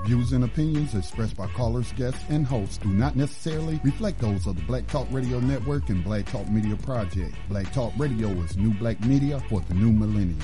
views and opinions expressed by callers, guests, and hosts do not necessarily reflect those of the Black Talk Radio Network and Black Talk Media Project. Black Talk Radio is new black media for the new millennium.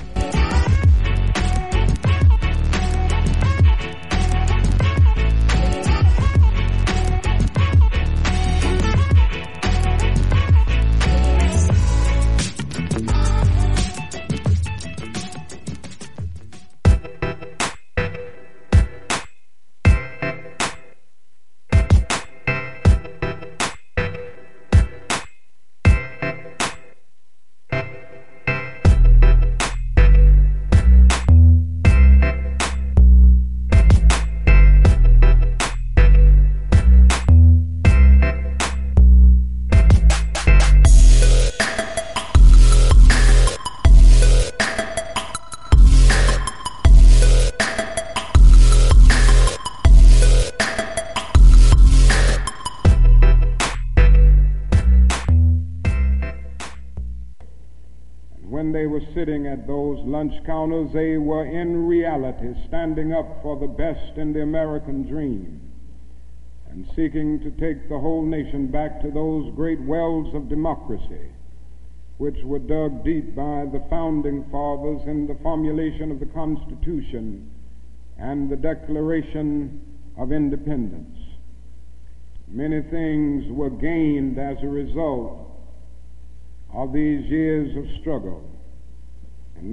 Sitting at those lunch counters, they were in reality standing up for the best in the American dream and seeking to take the whole nation back to those great wells of democracy which were dug deep by the founding fathers in the formulation of the Constitution and the Declaration of Independence. Many things were gained as a result of these years of struggle. In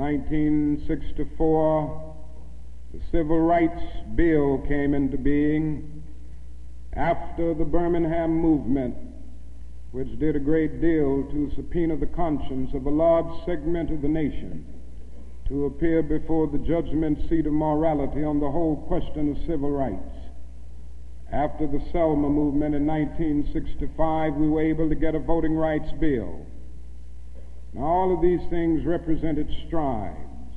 1964, the Civil Rights Bill came into being after the Birmingham movement, which did a great deal to subpoena the conscience of a large segment of the nation to appear before the judgment seat of morality on the whole question of civil rights. After the Selma movement in 1965, we were able to get a voting rights bill. Now, all of these things represented strides,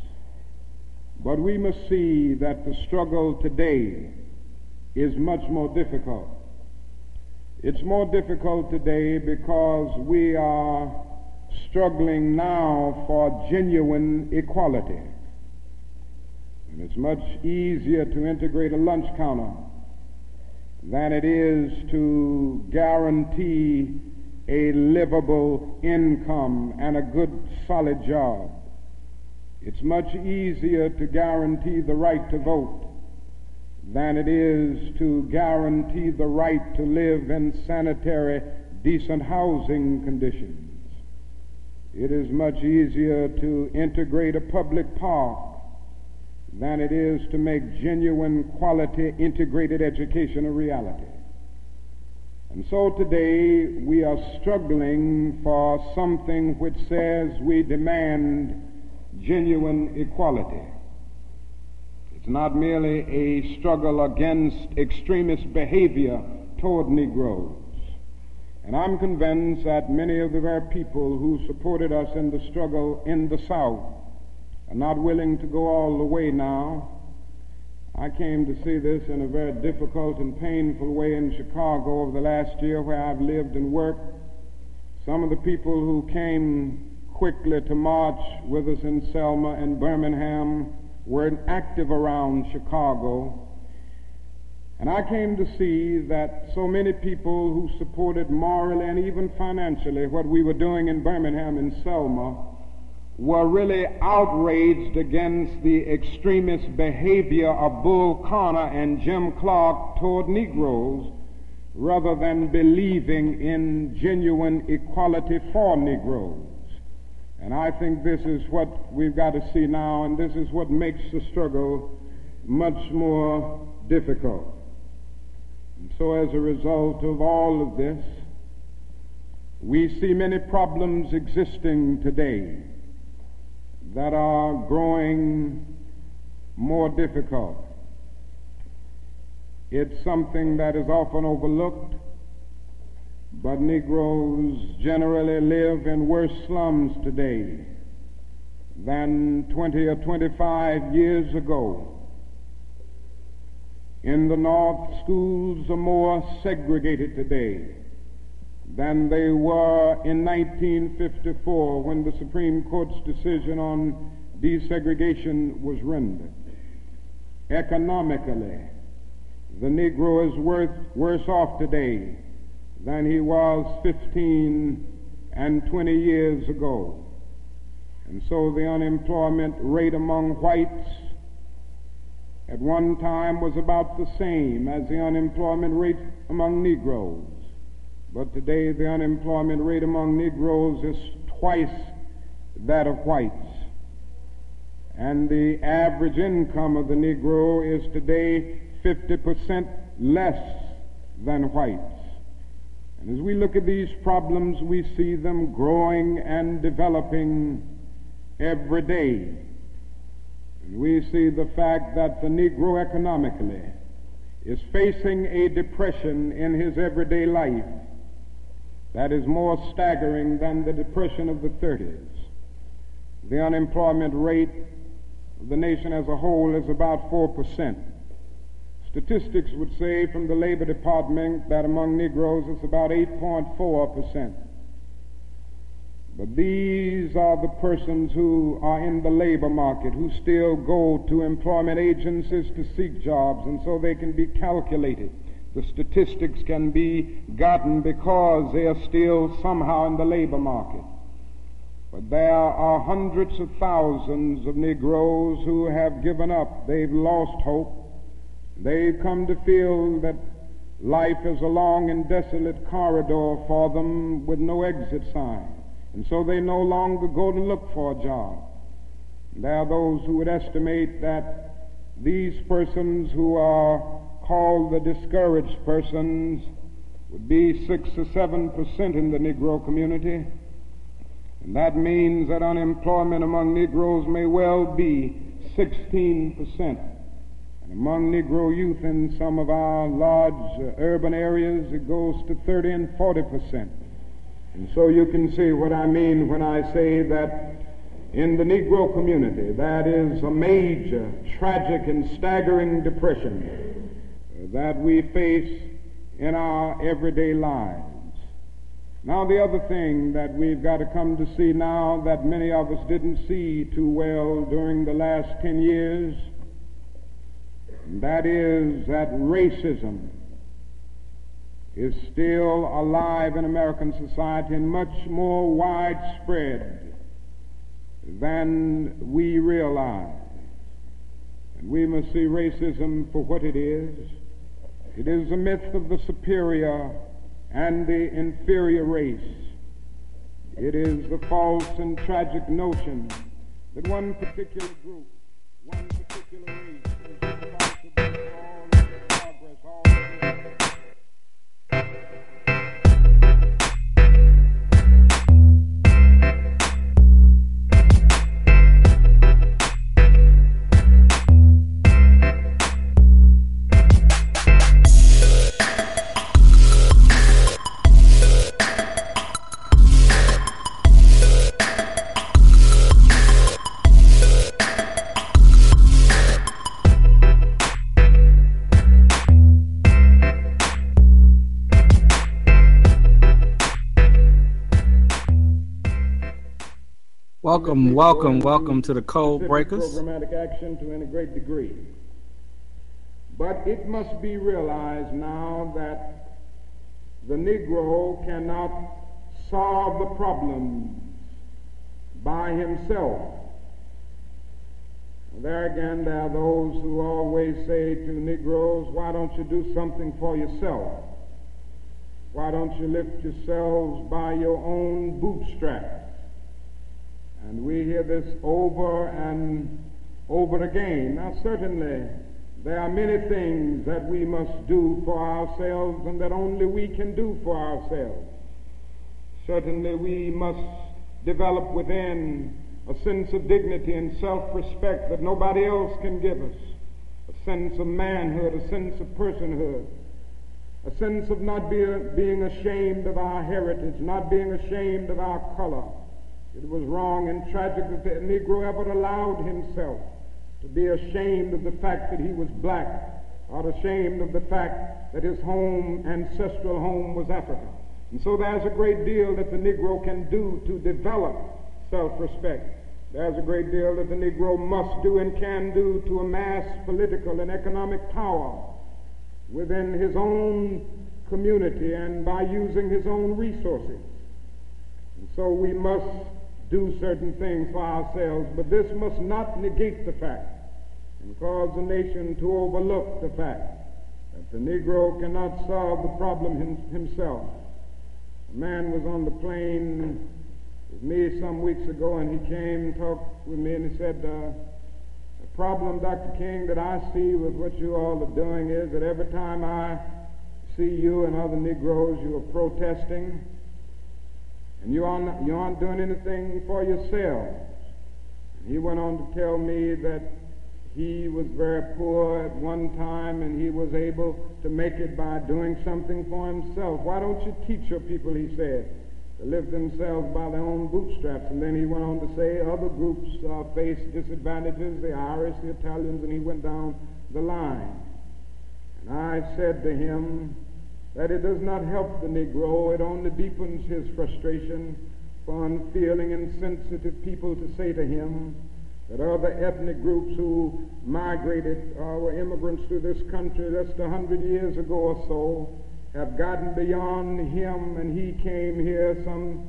but we must see that the struggle today is much more difficult. It's more difficult today because we are struggling now for genuine equality. And it's much easier to integrate a lunch counter than it is to guarantee a livable income and a good, solid job. It's much easier to guarantee the right to vote than it is to guarantee the right to live in sanitary, decent housing conditions. It is much easier to integrate a public park than it is to make genuine, quality, integrated education a reality. And so today we are struggling for something which says we demand genuine equality. It's not merely a struggle against extremist behavior toward Negroes. And I'm convinced that many of the very people who supported us in the struggle in the South are not willing to go all the way now. I came to see this in a very difficult and painful way in Chicago over the last year where I've lived and worked. Some of the people who came quickly to march with us in Selma and Birmingham were active around Chicago. And I came to see that so many people who supported morally and even financially what we were doing in Birmingham and Selma were really outraged against the extremist behavior of Bull Connor and Jim Clark toward Negroes rather than believing in genuine equality for Negroes. And I think this is what we've got to see now, and this is what makes the struggle much more difficult. And so as a result of all of this, we see many problems existing today that are growing more difficult. It's something that is often overlooked, but Negroes generally live in worse slums today than 20 or 25 years ago. In the North, schools are more segregated today than they were in 1954 when the Supreme Court's decision on desegregation was rendered. Economically, the Negro is worse off today than he was 15 and 20 years ago. And so the unemployment rate among whites at one time was about the same as the unemployment rate among Negroes. But today the unemployment rate among Negroes is twice that of whites. And the average income of the Negro is today 50% less than whites. And as we look at these problems, we see them growing and developing every day. And we see the fact that the Negro economically is facing a depression in his everyday life that is more staggering than the depression of the 30s. The unemployment rate of the nation as a whole is about 4%. Statistics would say from the Labor Department that among Negroes it's about 8.4%. But these are the persons who are in the labor market, who still go to employment agencies to seek jobs, and so they can be calculated. The statistics can be gotten because they are still somehow in the labor market. But there are hundreds of thousands of Negroes who have given up. They've lost hope. They've come to feel that life is a long and desolate corridor for them with no exit sign. And so they no longer go to look for a job. There are those who would estimate that these persons who are called the discouraged persons would be 6 or 7% in the Negro community. And that means that unemployment among Negroes may well be 16%. And among Negro youth in some of our large urban areas, it goes to 30 and 40%. And so you can see what I mean when I say that in the Negro community, that is a major, tragic, and staggering depression that we face in our everyday lives. Now, the other thing that we've got to come to see now that many of us didn't see too well during the last 10 years, that is that racism is still alive in American society and much more widespread than we realize. And we must see racism for what it is. It is a myth of the superior and the inferior race. It is the false and tragic notion that one particular group, one particular race is responsible for all of the progress, all of the Welcome to the Code Breakers. Programmatic action to any great degree. But it must be realized now that the Negro cannot solve the problems by himself. There again, there are those who always say to Negroes, why don't you do something for yourself? Why don't you lift yourselves by your own bootstraps? And we hear this over and over again. Now, certainly, there are many things that we must do for ourselves and that only we can do for ourselves. Certainly, we must develop within a sense of dignity and self-respect that nobody else can give us, a sense of manhood, a sense of personhood, a sense of not being ashamed of our heritage, not being ashamed of our color. It was wrong and tragic that the Negro ever allowed himself to be ashamed of the fact that he was black, or ashamed of the fact that his home, ancestral home, was Africa. And so there's a great deal that the Negro can do to develop self-respect. There's a great deal that the Negro must do and can do to amass political and economic power. within his own community and by using his own resources. And so we must do certain things for ourselves, but this must not negate the fact and cause the nation to overlook the fact that the Negro cannot solve the problem himself. A man was on the plane with me some weeks ago, and he came and talked with me, and he said, the problem, Dr. King, that I see with what you all are doing is that every time I see you and other Negroes, you are protesting, and you aren't doing anything for yourselves. And he went on to tell me that he was very poor at one time, and he was able to make it by doing something for himself. Why don't you teach your people, he said, to live themselves by their own bootstraps? And then he went on to say other groups face disadvantages, the Irish, the Italians, and he went down the line. And I said to him that it does not help the Negro, it only deepens his frustration for unfeeling and sensitive people to say to him that other ethnic groups who migrated or were immigrants to this country just 100 years ago or so have gotten beyond him, and he came here some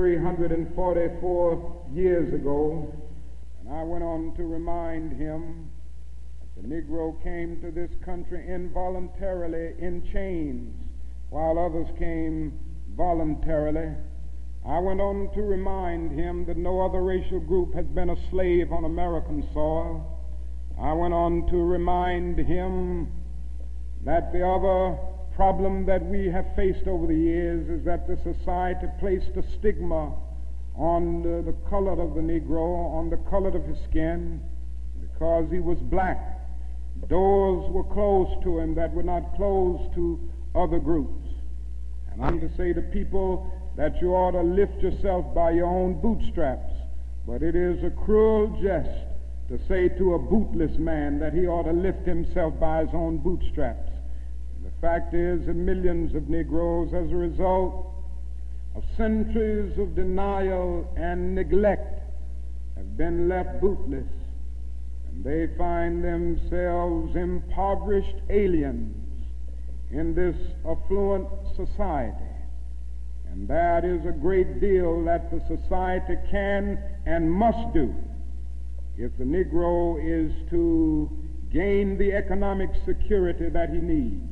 344 years ago. And I went on to remind him that the Negro came to this country involuntarily in chains, while others came voluntarily. I went on to remind him that no other racial group has been a slave on American soil. I went on to remind him that the other problem that we have faced over the years is that the society placed a stigma on the color of the Negro, on the color of his skin, because he was black. Doors were closed to him that were not closed to other groups. And I'm to say to people that you ought to lift yourself by your own bootstraps, but it is a cruel jest to say to a bootless man that he ought to lift himself by his own bootstraps. The fact is that millions of Negroes, as a result of centuries of denial and neglect, have been left bootless, and they find themselves impoverished aliens in this affluent society. And that is a great deal that the society can and must do if the Negro is to gain the economic security that he needs.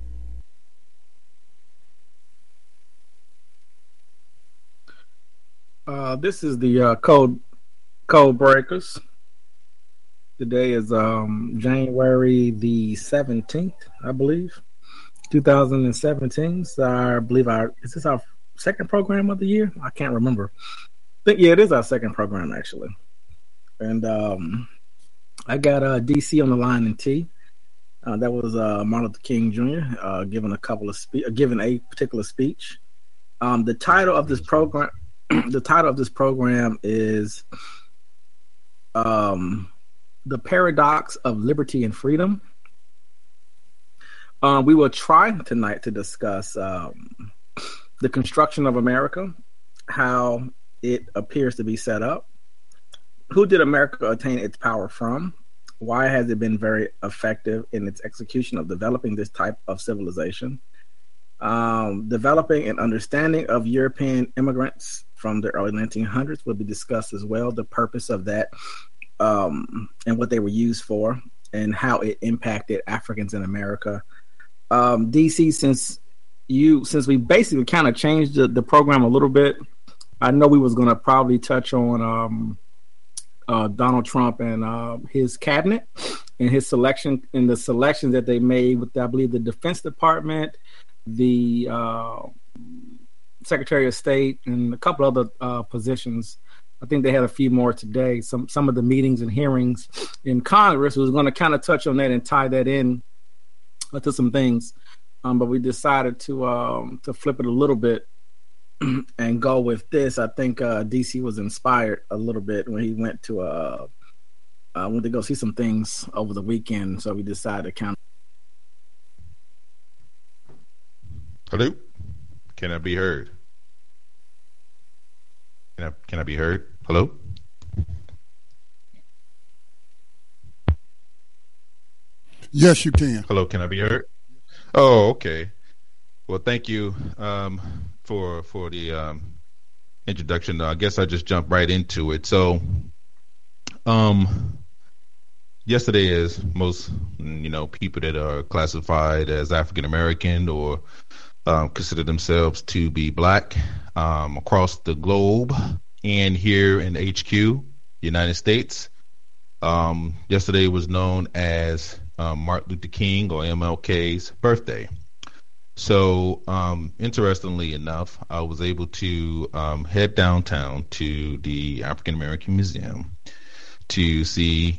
This is the Code Breakers. Today is January the 17th, I believe, 2017. So is this our second program of the year? I can't remember. It is our second program, actually. And I got DC on the line in T. That was Martin Luther King Jr. Giving a particular speech. The title of this program is The Paradox of Liberty and Freedom. We will try tonight to discuss the construction of America, how it appears to be set up, who did America attain its power from, why has it been very effective in its execution of developing this type of civilization, developing an understanding of European immigrants from the early 1900s will be discussed as well, the purpose of that and what they were used for and how it impacted Africans in America. DC, since we basically kind of changed the program a little bit, I know we was going to probably touch on Donald Trump and his cabinet and his selection and the selections that they made with, I believe, the Defense Department, the Secretary of State, and a couple other positions. I think they had a few more today. Some of the meetings and hearings in Congress was going to kind of touch on that and tie that in to some things, but we decided to flip it a little bit and go with this. I think DC was inspired a little bit when he went to go see some things over the weekend. So we decided to kind of. Hello, can I be heard? Can I be heard? Hello. Yes, you can. Hello, can I be heard? Oh, okay. Well, thank you for the introduction. I guess I just jump right into it. So, um, yesterday, as most people that are classified as African American or consider themselves to be black across the globe and here in HQ, United States. Yesterday was known as Martin Luther King or MLK's birthday. So, interestingly enough, I was able to head downtown to the African American Museum to see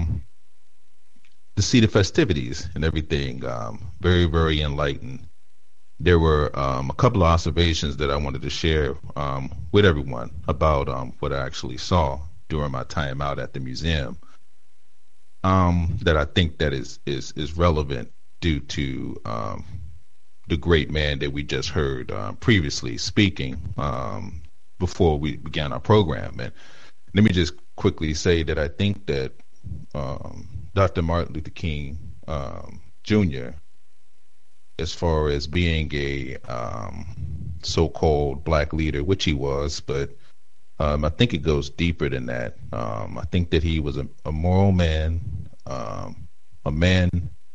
the festivities and everything. Very, very enlightened. There were a couple of observations that I wanted to share with everyone about what I actually saw during my time out at the museum. That I think that is relevant due to the great man that we just heard previously speaking before we began our program. And let me just quickly say that I think that Dr. Martin Luther King Jr., as far as being a so-called black leader, which he was, but I think it goes deeper than that. I think that he was a moral man, a man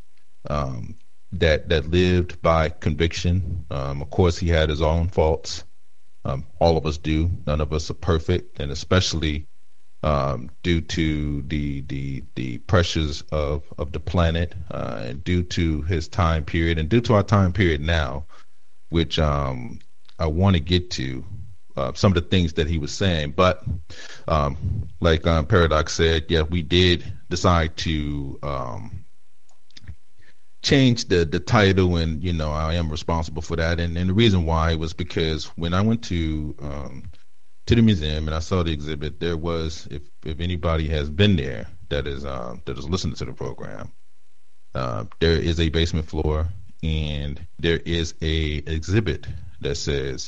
that lived by conviction. Of course, he had his own faults. All of us do. None of us are perfect, and especially due to the pressures of the planet, and due to his time period, and due to our time period now, which I want to get to. Some of the things that he was saying, but like Paradox said, yeah, we did decide to change the title, and I am responsible for that. And the reason why was because when I went to the museum and I saw the exhibit, there was, if anybody has been there that is listening to the program, there is a basement floor, and there is a exhibit that says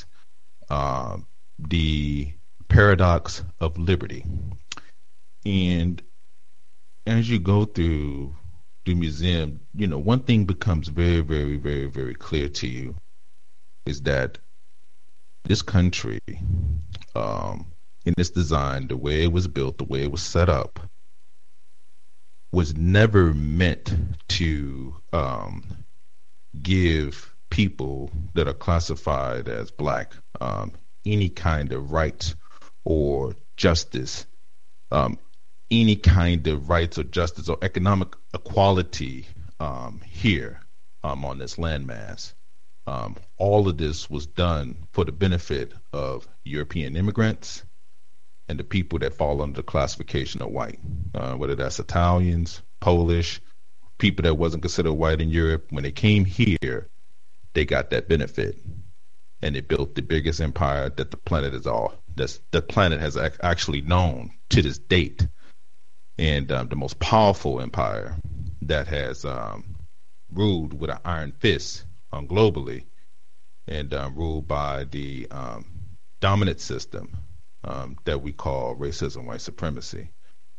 the Paradox of Liberty. And as you go through the museum, one thing becomes very, very, very, very clear to you is that this country, in its design, the way it was built, the way it was set up, was never meant to give people that are classified as black any kind of rights or justice, any kind of rights or justice or economic equality here on this landmass. All of this was done for the benefit of European immigrants and the people that fall under the classification of white, whether that's Italians, Polish, people that wasn't considered white in Europe. When they came here, they got that benefit, and they built the biggest empire that the planet has actually known to this date, and the most powerful empire that has ruled with an iron fist globally, and ruled by the dominant system that we call racism, white supremacy.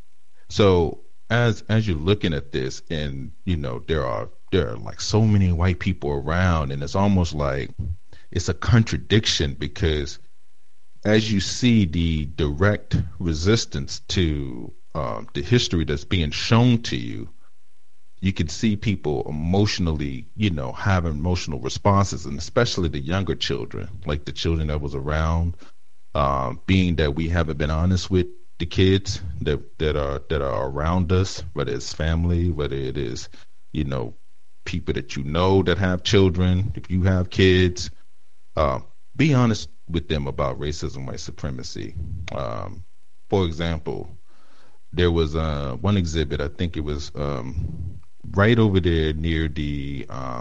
So as you're looking at this, and there are like so many white people around, and it's almost like it's a contradiction, because as you see the direct resistance to the history that's being shown to you, you can see people emotionally, have emotional responses, and especially the younger children, like the children that was around, being that we haven't been honest with the kids that are around us, whether it's family, whether it is, people that that have children. If you have kids, be honest with them about racism, white supremacy. For example, there was one exhibit, I think it was right over there near the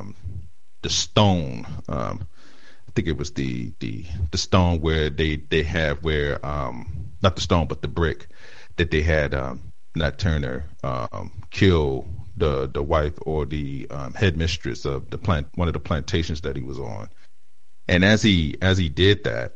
stone. I think it was the stone where they have where not the stone but the brick that they had Nat Turner kill the wife or the headmistress of one of the plantations that he was on. And as he did that,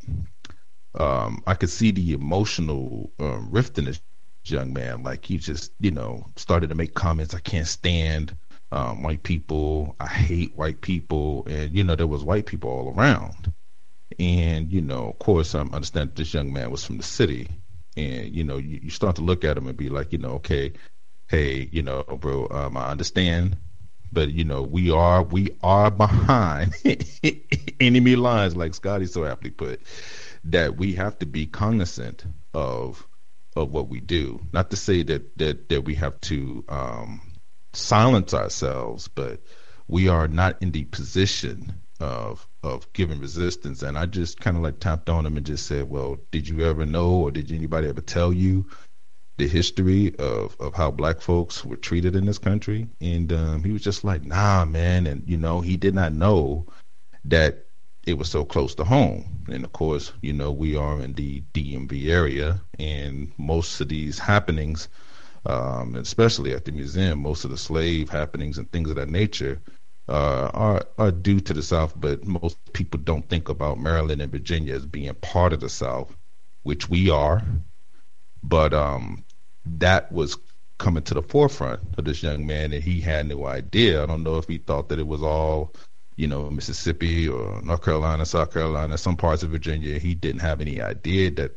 I could see the emotional rift in this young man. Like he just, started to make comments. I can't stand white people, I hate white people, and there was white people all around. And of course, I understand this young man was from the city, and you start to look at him and be like, okay, hey, bro, I understand, but we are behind enemy lines, like Scotty so aptly put, that we have to be cognizant of what we do. Not to say that we have to silence ourselves, but we are not in the position of giving resistance. And I just kind of like tapped on him and just said, well, did you ever know, or did anybody ever tell you the history of how black folks were treated in this country? And he was just like, nah, man. And he did not know that it was so close to home. And of course, we are in the DMV area, and most of these happenings, especially at the museum, most of the slave happenings and things of that nature are due to the South. But most people don't think about Maryland and Virginia as being part of the South, which we are. But that was coming to the forefront of this young man, and he had no idea. I don't know if he thought that it was all, Mississippi or North Carolina, South Carolina, some parts of Virginia. He didn't have any idea that,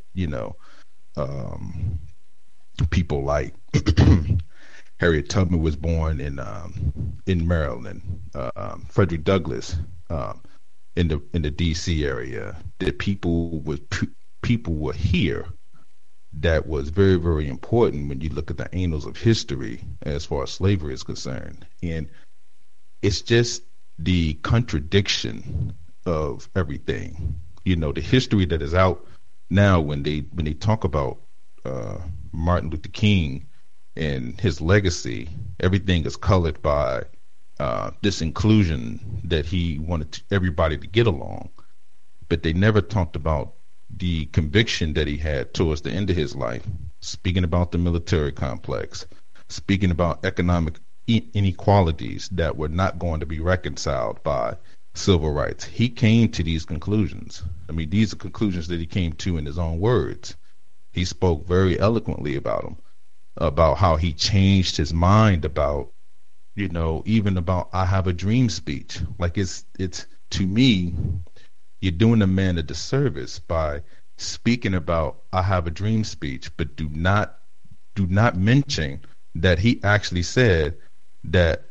people like Harriet Tubman was born in Maryland, Frederick Douglass in the D.C. area. That people were here. That was very, very important when you look at the annals of history as far as slavery is concerned. And it's just the contradiction of everything. The history that is out now, when they talk about Martin Luther King and his legacy, everything is colored by this inclusion that he wanted everybody to get along. But they never talked about the conviction that he had towards the end of his life, speaking about the military complex, speaking about economic inequalities that were not going to be reconciled by civil rights. He came to these conclusions. I mean, these are conclusions that he came to in his own words. He spoke very eloquently about them, about how he changed his mind about, even about I Have a Dream speech. Like it's to me, you're doing a man a disservice by speaking about I Have a Dream speech, but do not mention that he actually said that,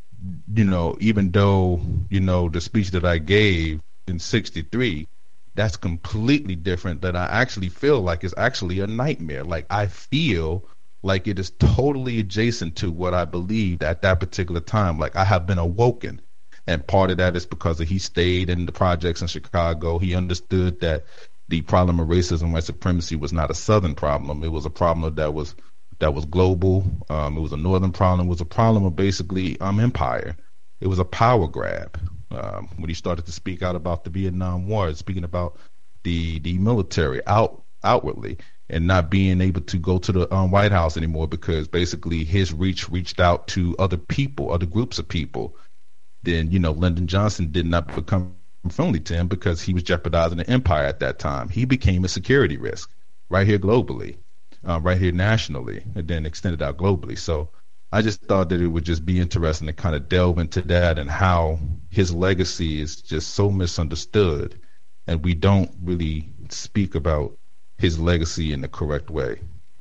even though, the speech that I gave in 63, that's completely different, that I actually feel like it's actually a nightmare. Like I feel like it is totally adjacent to what I believed at that particular time. Like I have been awoken. And part of that is because he stayed in the projects in Chicago. He understood that the problem of racism and white supremacy was not a Southern problem. It was a problem that was global. It was a Northern problem. It was a problem of basically empire. It was a power grab. When he started to speak out about the Vietnam War, speaking about the military outwardly, and not being able to go to the White House anymore because basically his reached out to other people, other groups of people. Then, Lyndon Johnson did not become friendly to him because he was jeopardizing the empire at that time. He became a security risk right here globally, right here nationally, and then extended out globally. So I just thought that it would just be interesting to kind of delve into that and how his legacy is just so misunderstood, and we don't really speak about his legacy in the correct way.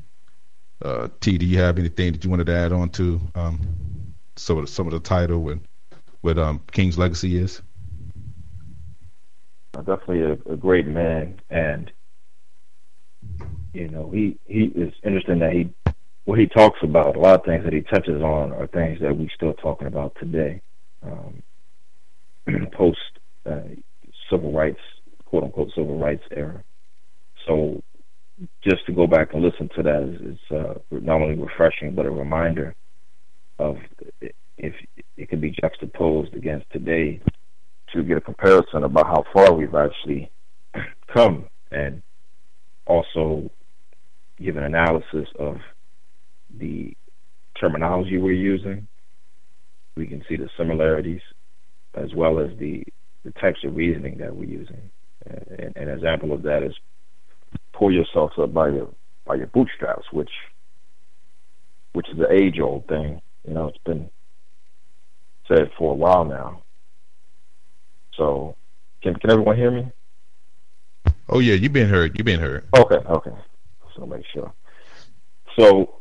T, do you have anything that you wanted to add on to some of the title and what King's legacy is? Definitely a great man, and he is interesting that what he talks about, a lot of things that he touches on are things that we still talking about today, post civil rights, quote unquote civil rights era. So just to go back and listen to that is not only refreshing but a reminder of if it can be juxtaposed against today to get a comparison about how far we've actually come, and also give an analysis of the terminology we're using. We can see the similarities as well as the types of reasoning that we're using. An example of that is pull yourself up by your bootstraps, which is an age-old thing. It's been said for a while now. So, can everyone hear me? Oh yeah, you've been heard. You've been heard. Okay. So make sure. So,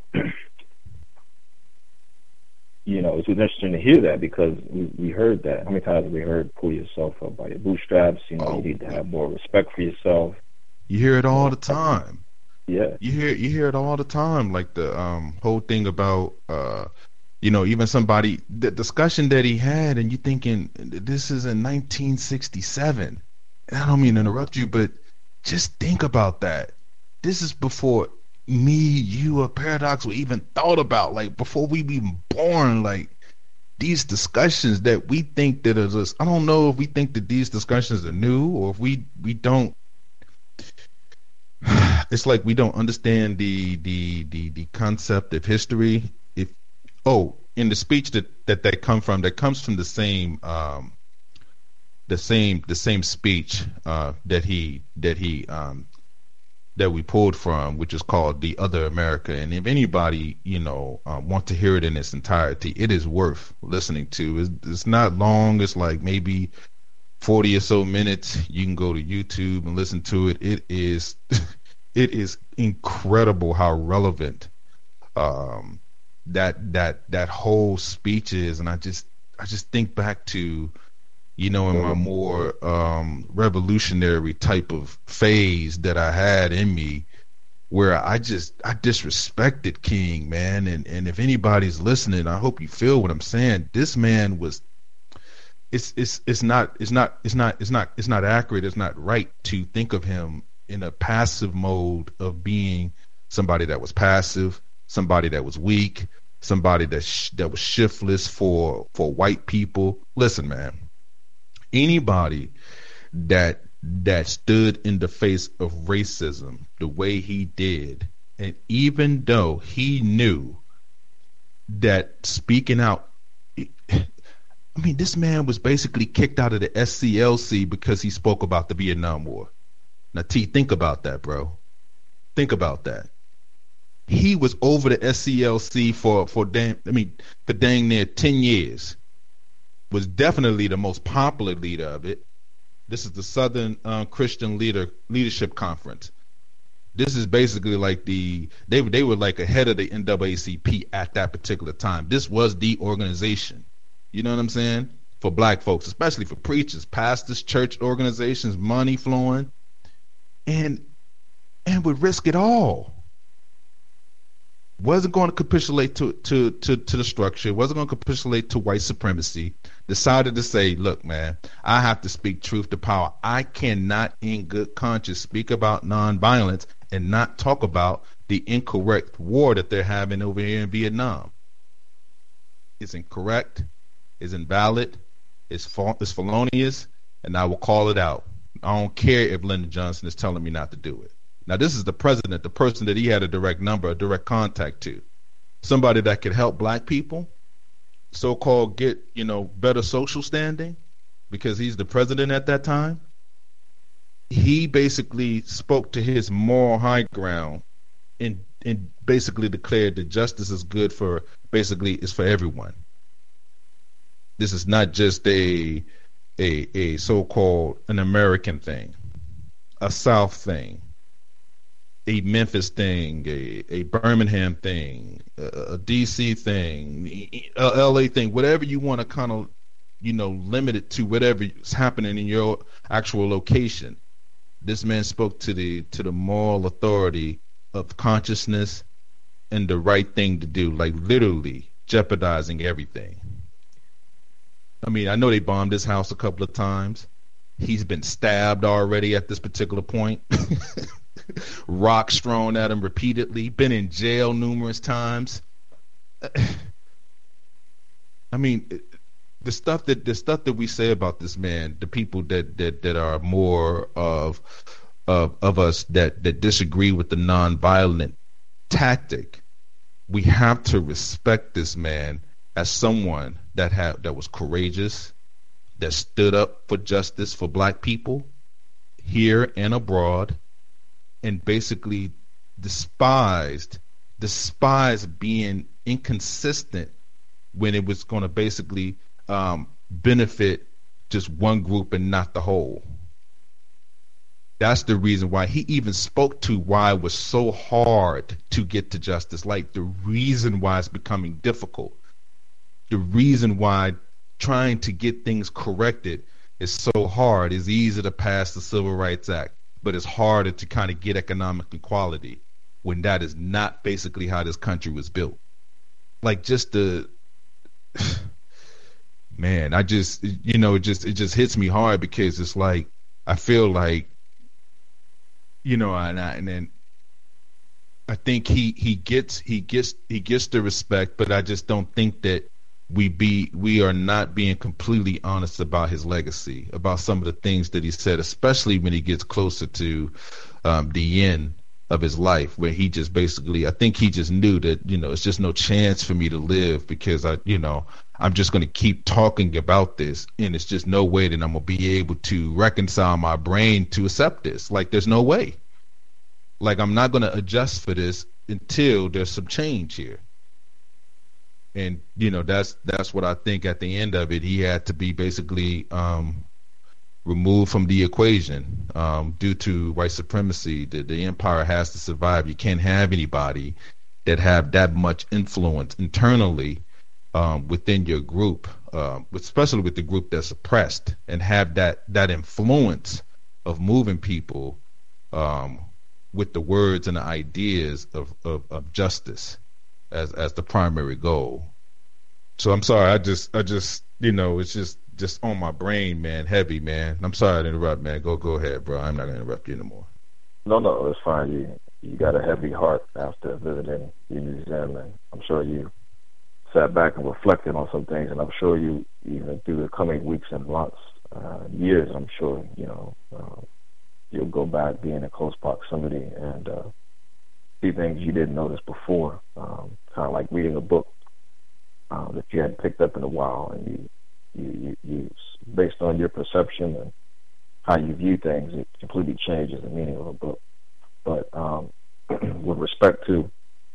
you know, it was interesting to hear that because we heard that. How many times have we heard pull yourself up by your bootstraps? You know, you need to have more respect for yourself. You hear it all the time. Yeah. You hear it all the time. Like the whole thing about you know, even somebody, the discussion that he had, and you thinking this is in 1967. And I don't mean to interrupt you, but just think about that. This is before me, you, or Paradox were even thought about. Like before we even born. Like these discussions that we think that are just, I don't know if we think that these discussions are new or if we don't. It's like we don't understand the concept of history. In the speech that comes from the same speech that we pulled from, which is called The Other America. And if anybody want to hear it in its entirety, it is worth listening to. It's not long. It's like maybe 40 or so minutes. You can go to YouTube and listen to it. It is it is incredible how relevant that whole speech is. And I just think back to, in my more revolutionary type of phase that I had in me, where I disrespected King, man. And if anybody's listening, I hope you feel what I'm saying. This man was, it's not accurate. It's not right to think of him in a passive mode of being somebody that was passive, somebody that was weak, somebody that was shiftless for white people. Listen, man, anybody that stood in the face of racism the way he did, and even though he knew that speaking out, I mean, this man was basically kicked out of the SCLC because he spoke about the Vietnam War. Now, T, think about that, bro. Think about that. He was over the SCLC for dang near 10 years. Was definitely the most popular leader of it. This is the Southern Christian Leadership Conference. This is basically like they were like ahead of the NAACP at that particular time. This was the organization. You know what I'm saying? For black folks, especially for preachers, pastors, church organizations, money flowing, and would risk it all. Wasn't going to capitulate to the structure, wasn't going to capitulate to white supremacy, decided to say, look, man, I have to speak truth to power. I cannot in good conscience speak about nonviolence and not talk about the incorrect war that they're having over here in Vietnam. It's incorrect, it's invalid, it's felonious, and I will call it out. I don't care if Lyndon Johnson is telling me not to do it. Now, this is the president, the person that he had a direct number, a direct contact to, somebody that could help black people, so-called get, better social standing, because he's the president at that time. He basically spoke to his moral high ground and basically declared that justice is good for everyone. This is not just a so-called an American thing, a South thing, a Memphis thing, a Birmingham thing, a DC thing, a LA thing, whatever you want to kind of, limit it to whatever is happening in your actual location. This man spoke to the moral authority of consciousness and the right thing to do, like literally jeopardizing everything. I mean, I know they bombed his house a couple of times. He's been stabbed already at this particular point. Rocks thrown at him repeatedly. Been in jail numerous times. I mean, the stuff that we say about this man, the people that are more of us that disagree with the nonviolent tactic, we have to respect this man as someone that was courageous, that stood up for justice for black people here and abroad, and basically despised being inconsistent when it was going to basically benefit just one group and not the whole. That's the reason why he even spoke to why it was so hard to get to justice, like the reason why it's becoming difficult, the reason why trying to get things corrected is so hard. It's easy to pass the Civil Rights Act, but it's harder to kind of get economic equality when that is not basically how this country was built. Like, just the man, it just hits me hard, because it's like I feel like, and then I think he gets the respect, but I just don't think that we are not being completely honest about his legacy, about some of the things that he said, especially when he gets closer to the end of his life, where he just basically, I think he just knew that, it's just no chance for me to live, because I'm just going to keep talking about this, and it's just no way that I'm going to be able to reconcile my brain to accept this. Like, there's no way. Like, I'm not going to adjust for this until there's some change here. And, that's what I think at the end of it, he had to be basically removed from the equation due to white supremacy. The empire has to survive. You can't have anybody that have that much influence internally within your group, especially with the group that's oppressed, and have that influence of moving people with the words and the ideas of justice as the primary goal. So I'm sorry, I just it's just on my brain, man, heavy, man. I'm sorry to interrupt, man. Go ahead, bro. I'm not gonna interrupt you anymore. No, it's fine. You got a heavy heart after visiting the museum, and I'm sure you sat back and reflected on some things, and I'm sure you, even through the coming weeks and months, years, I'm sure, you'll go back, be in a close proximity, and see things you didn't notice before, kind of like reading a book that you hadn't picked up in a while, and you based on your perception and how you view things, it completely changes the meaning of a book. But with respect to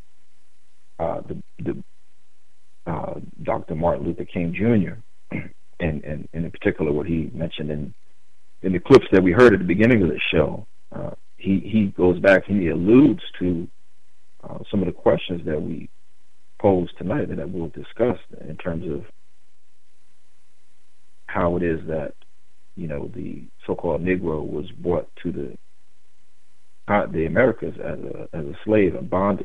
Dr. Martin Luther King Jr., and in particular what he mentioned in the clips that we heard at the beginning of the show, he goes back and he alludes to some of the questions that we posed tonight and that we'll discuss in terms of how it is that the so-called Negro was brought to the Americas as a slave in bondage.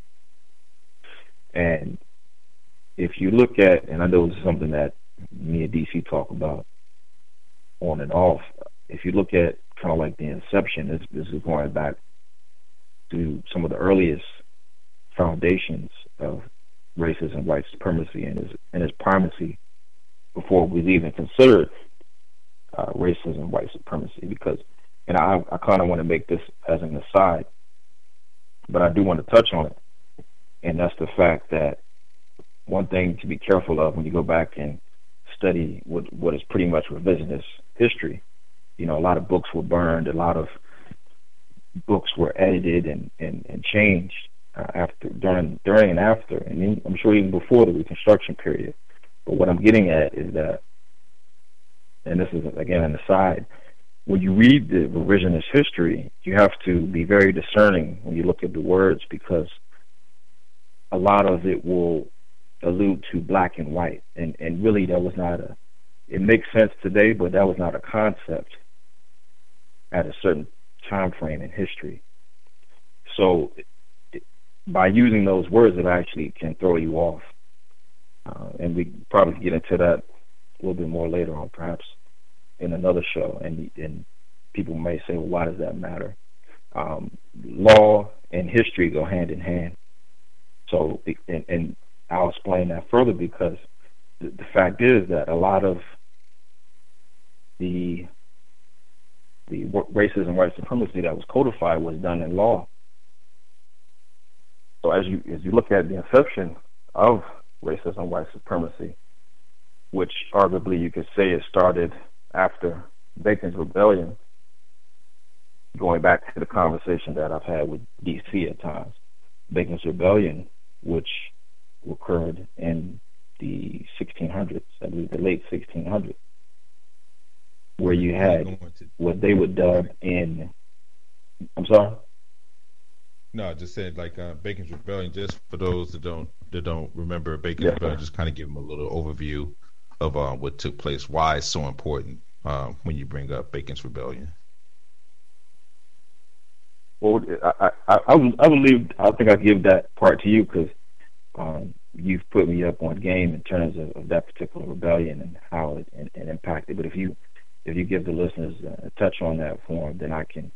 And if you look at, and I know this is something that me and DC talk about on and off, if you look at kind of like the inception, this is going back to some of the earliest foundations of racism, white supremacy, and its primacy before we even considered racism, white supremacy. Because, and I kind of want to make this as an aside, but I do want to touch on it, and that's the fact that one thing to be careful of when you go back and study what is pretty much revisionist history. A lot of books were burned, a lot of books were edited and changed during and after, and I'm sure even before the Reconstruction period. But what I'm getting at is that, and this is again an aside, when you read the revisionist history, you have to be very discerning when you look at the words, because a lot of it will allude to black and white, and really that was not it makes sense today, but that was not a concept at a certain time frame in history. So by using those words, it actually can throw you off. And we probably get into that a little bit more later on, perhaps in another show. And people may say, well, why does that matter? Law and history go hand in hand. So, and I'll explain that further, because the fact is that a lot of the racism, white supremacy that was codified was done in law. So as you look at the inception of racism, white supremacy, which arguably you could say it started after Bacon's Rebellion, going back to the conversation that I've had with DC at times, Bacon's Rebellion, which occurred in the 1600s I believe the late 1600s, where you had what they would dub in. I'm sorry. No, I just said like Bacon's Rebellion. Just for those that don't remember Bacon's Rebellion, just kind of give them a little overview of what took place, why it's so important when you bring up Bacon's Rebellion. Well, I believe I think I give that part to you because you've put me up on game in terms of that particular rebellion and how it impacted. But if you give the listeners a touch on that form, then I can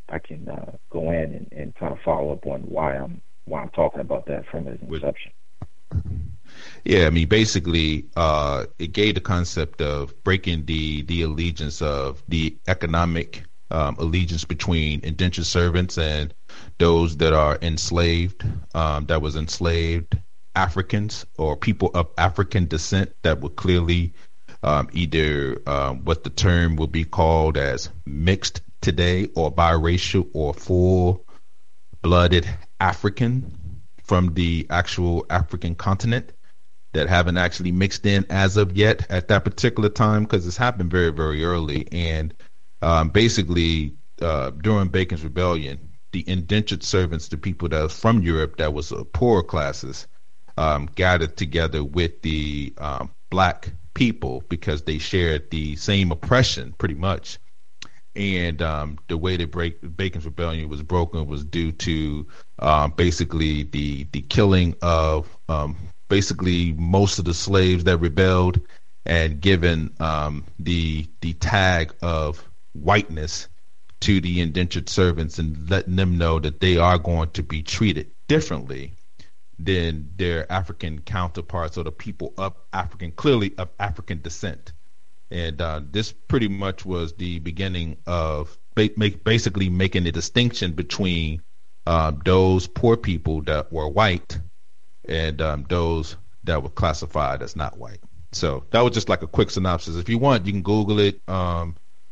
go in and kind of follow up on why I'm talking about that from its inception. Yeah, I mean, basically, it gave the concept of breaking the allegiance of the economic allegiance between indentured servants and those that are enslaved, that was enslaved Africans or people of African descent that were clearly either what the term will be called as mixed today or biracial or full-blooded African from the actual African continent that haven't actually mixed in as of yet at that particular time, because it's happened very, very early. And basically, during Bacon's Rebellion, the indentured servants, the people that was from Europe that was poorer classes, gathered together with the black people because they shared the same oppression pretty much. And the way that Bacon's Rebellion was broken was due to basically the killing of basically most of the slaves that rebelled, and given the tag of whiteness to the indentured servants and letting them know that they are going to be treated differently than their African counterparts or the people of clearly of African descent. And this pretty much was the beginning of basically making a distinction between those poor people that were white and those that were classified as not white. So that was just like a quick synopsis. If you want, you can Google it. Go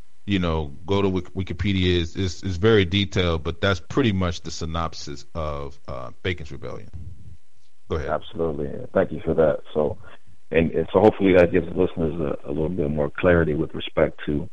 to Wikipedia. It's very detailed, but that's pretty much the synopsis of Bacon's Rebellion. Go ahead. Absolutely. Thank you for that. So hopefully that gives the listeners a little bit more clarity with respect to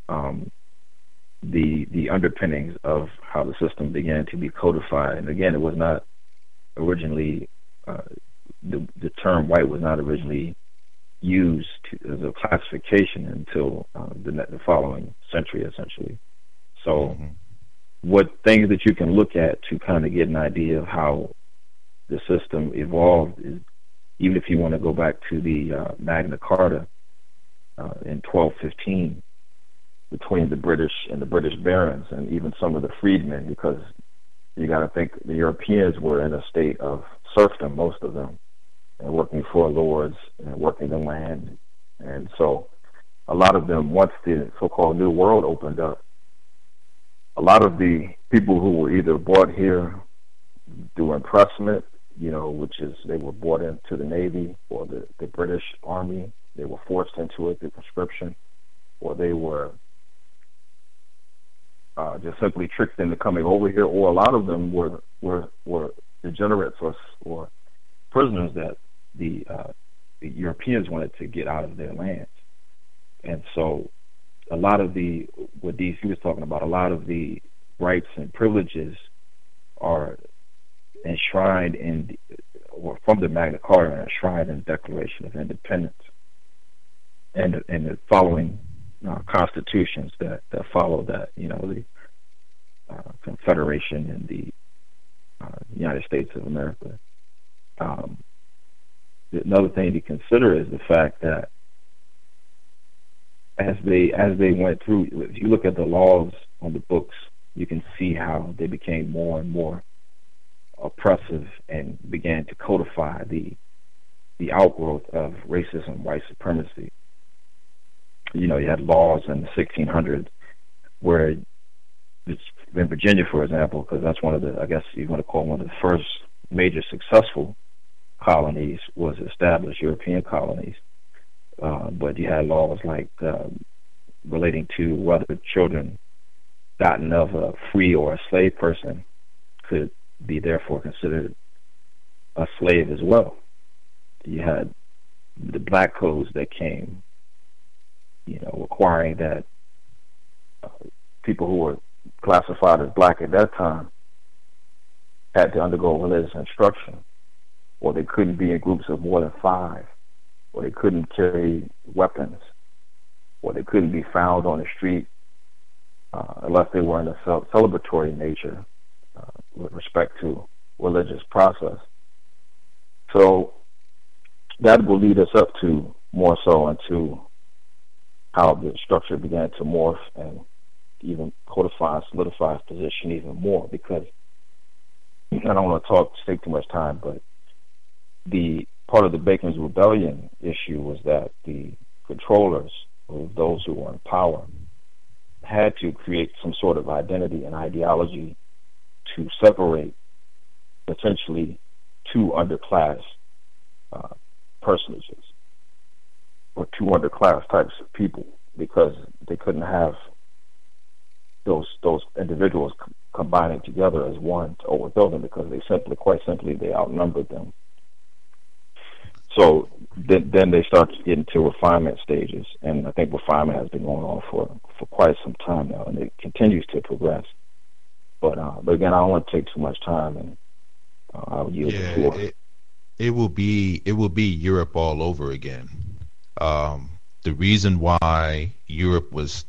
the underpinnings of how the system began to be codified. And again, it was not originally the term white was not originally used as a classification until the following century, essentially. So, what things that you can look at to kind of get an idea of how the system evolved is, even if you want to go back to the Magna Carta in 1215, between the British and the British barons, and even some of the freedmen, because you got to think the Europeans were in a state of serfdom, most of them, and working for lords and working the land. And so a lot of them, once the so-called New World opened up, a lot of the people who were either brought here through impressment, which is they were brought into the Navy or the British Army, they were forced into it through conscription, or they were just simply tricked into coming over here, or a lot of them were degenerates or prisoners that the Europeans wanted to get out of their lands. And so a lot of what DC was talking about, a lot of the rights and privileges are enshrined from the Magna Carta and enshrined in the Declaration of Independence and the following constitutions that follow that, the Confederation and the United States of America. Another thing to consider is the fact that as they went through, if you look at the laws on the books, you can see how they became more and more oppressive and began to codify the outgrowth of racism, white supremacy. You had laws in the 1600s where it's in Virginia, for example, because that's one of the, I guess you want to call one of the first major successful colonies was established, European colonies. But you had laws like relating to whether children gotten of a free or a slave person could be therefore considered a slave as well. You had the black codes that came, requiring that people who were classified as black at that time had to undergo religious instruction, or they couldn't be in groups of more than 5, or they couldn't carry weapons, or they couldn't be found on the street unless they were in a celebratory nature with respect to religious process. So that will lead us up to more so into how the structure began to morph and even codify and solidify its position even more, because I don't want to take too much time, but the part of the Bacon's Rebellion issue was that the controllers, or those who were in power, had to create some sort of identity and ideology to separate potentially two underclass personages, or two underclass types of people, because they couldn't have those individuals combining together as one to overthrow them, because quite simply they outnumbered them. So then they start to get into refinement stages, and I think refinement has been going on for quite some time now, and it continues to progress. But again, I don't want to take too much time, and I'll yield the floor. It will be Europe all over again. The reason why Europe was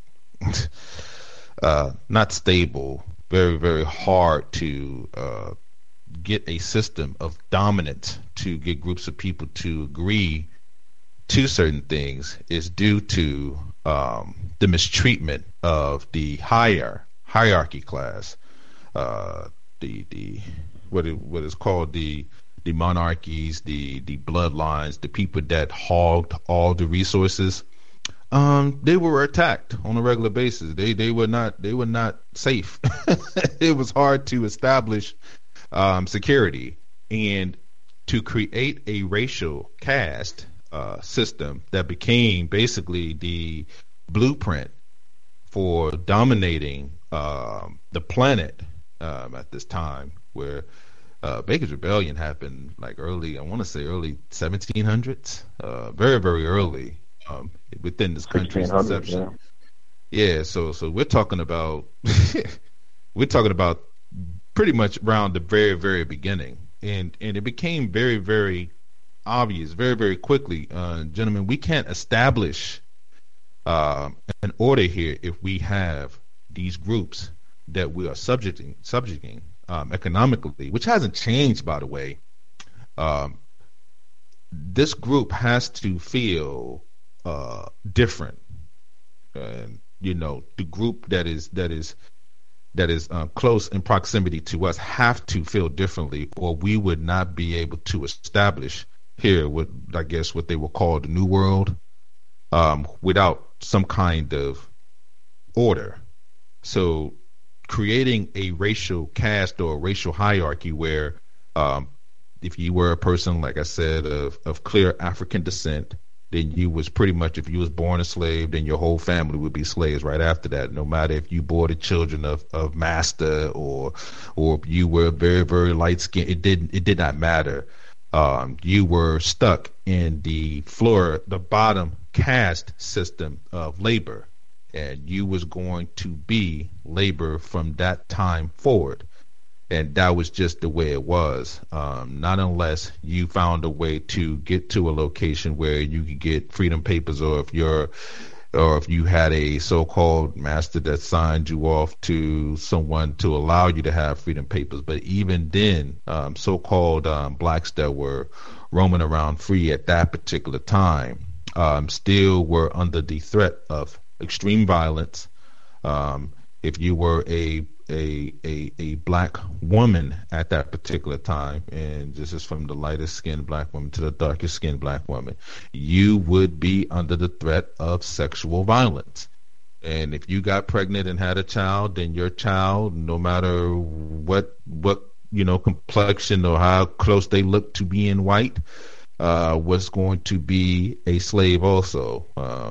not stable, very, very hard to get a system of dominance to get groups of people to agree to certain things, is due to the mistreatment of the hierarchy class, the what is called the monarchies, the bloodlines, the people that hogged all the resources. They were attacked on a regular basis. They were not safe. It was hard to establish security, and to create a racial caste system that became basically the blueprint for dominating the planet at this time, where Bacon's Rebellion happened like early 1700s, very, very early within this country's inception. Yeah, so we're talking about pretty much around the very, very beginning, and it became very, very obvious very, very quickly, gentlemen, we can't establish an order here if we have these groups that we are subjecting economically, which hasn't changed, by the way. This group has to feel different, and the group that is close in proximity to us have to feel differently, or we would not be able to establish here what they will call the New World without some kind of order. So creating a racial caste or a racial hierarchy where if you were a person, like I said, of clear African descent, then you was pretty much, if you was born a slave, then your whole family would be slaves right after that, no matter if you bore the children of master or if you were very, very light skinned. It did not matter. You were stuck in the bottom caste system of labor, and you was going to be labor from that time forward. And that was just the way it was. Not unless you found a way to get to a location where you could get freedom papers, or if you had a so-called master that signed you off to someone to allow you to have freedom papers. But even then, so-called blacks that were roaming around free at that particular time still were under the threat of extreme violence. If you were a black woman at that particular time, and this is from the lightest skinned black woman to the darkest skinned black woman, you would be under the threat of sexual violence. And if you got pregnant and had a child, then your child, no matter what complexion or how close they look to being white, was going to be a slave also.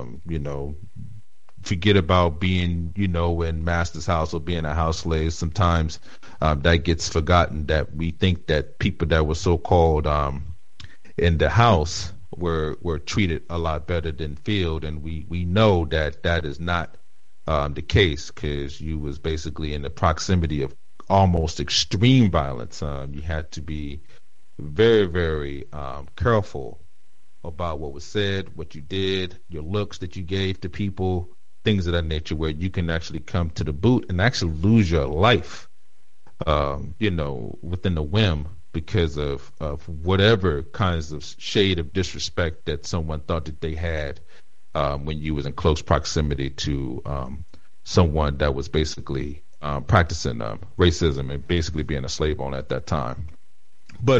Forget about being, in master's house or being a house slave. Sometimes that gets forgotten, that we think that people that were so-called in the house were treated a lot better than Field, and we know that is not the case, because you was basically in the proximity of almost extreme violence. You had to be very, very careful about what was said, what you did, your looks that you gave to people, things of that nature, where you can actually come to the boot and actually lose your life, within the whim, because of whatever kinds of shade of disrespect that someone thought that they had when you was in close proximity to someone that was basically practicing racism and basically being a slave on at that time. But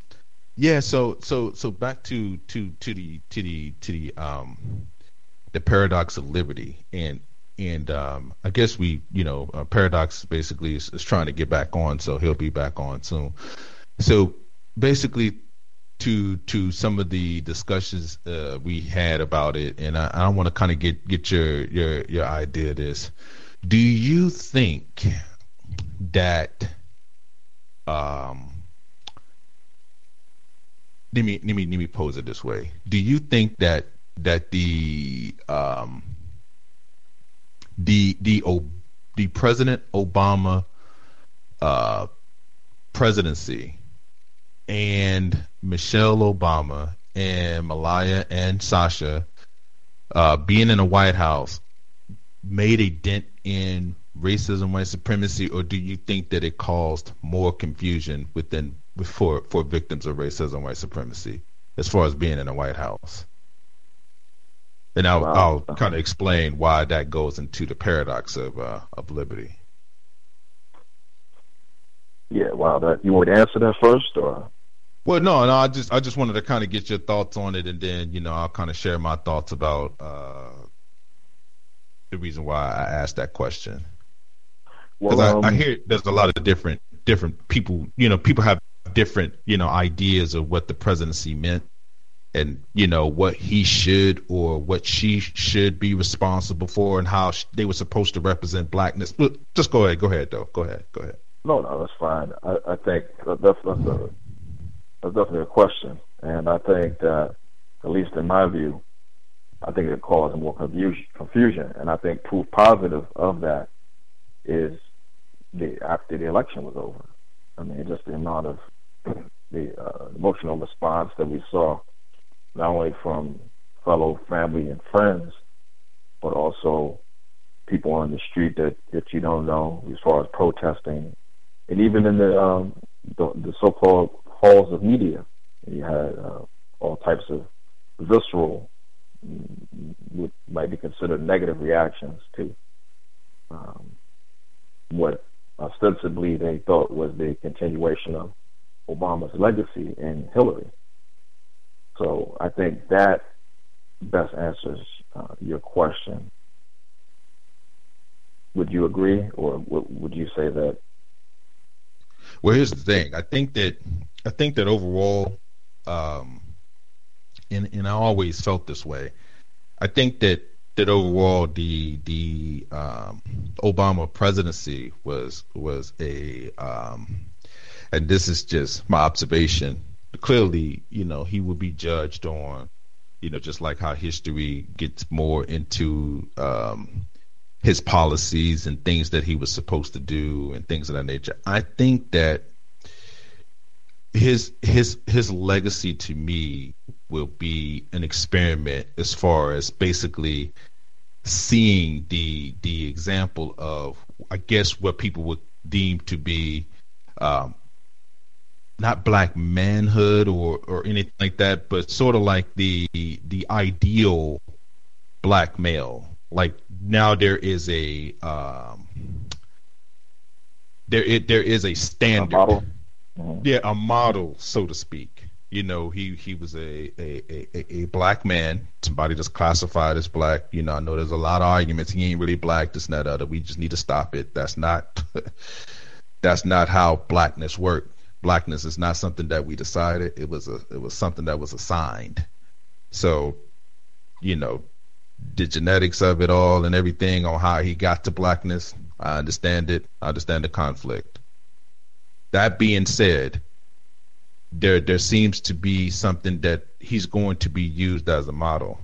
so back to the paradox of liberty, and I guess Paradox basically is trying to get back on, so he'll be back on soon. So basically, to some of the discussions we had about it, and I want to kind of get your idea of this. Do you think that let me pose it this way: do you think that the President Obama presidency and Michelle Obama and Malaya and Sasha being in the White House made a dent in racism, white supremacy, or do you think that it caused more confusion for victims of racism, white supremacy, as far as being in the White House? And I'll kind of explain why that goes into the paradox of liberty. Yeah, wow. You want me to answer that first, or? Well, no. I just wanted to kind of get your thoughts on it, and then I'll kind of share my thoughts about the reason why I asked that question. Because I hear there's a lot of different people. People have different ideas of what the presidency meant, and what he should or what she should be responsible for, and how they were supposed to represent blackness. But just go ahead though. Go ahead. No, that's fine. I think that's definitely a question, and I think that, at least in my view, I think it caused more confusion, and I think proof positive of that is after the election was over. I mean, just the amount of the emotional response that we saw, not only from fellow family and friends, but also people on the street that you don't know, as far as protesting, and even in the so-called halls of media, you had all types of visceral, what might be considered negative reactions to what ostensibly they thought was the continuation of Obama's legacy in Hillary. So I think that best answers your question. Would you agree, or would you say that? Well, here's the thing. I think that overall, and I always felt this way. I think that overall the Obama presidency was a and this is just my observation. Clearly, he would be judged on, just like how history gets more into his policies and things that he was supposed to do and things of that nature. I think that his legacy to me will be an experiment as far as basically seeing the example of, I guess, what people would deem to be not black manhood or anything like that, but sort of like the ideal black male. Like now there is a there is a standard, a model. Yeah, a model, so to speak. He was a black man, somebody that's classified as black. I know there's a lot of arguments. He ain't really black, this and that other. We just need to stop it. That's not how blackness worked. Blackness is not something that we decided. It was something that was assigned. So, the genetics of it all and everything on how he got to blackness, I understand it. I understand the conflict. That being said, there seems to be something that he's going to be used as a model.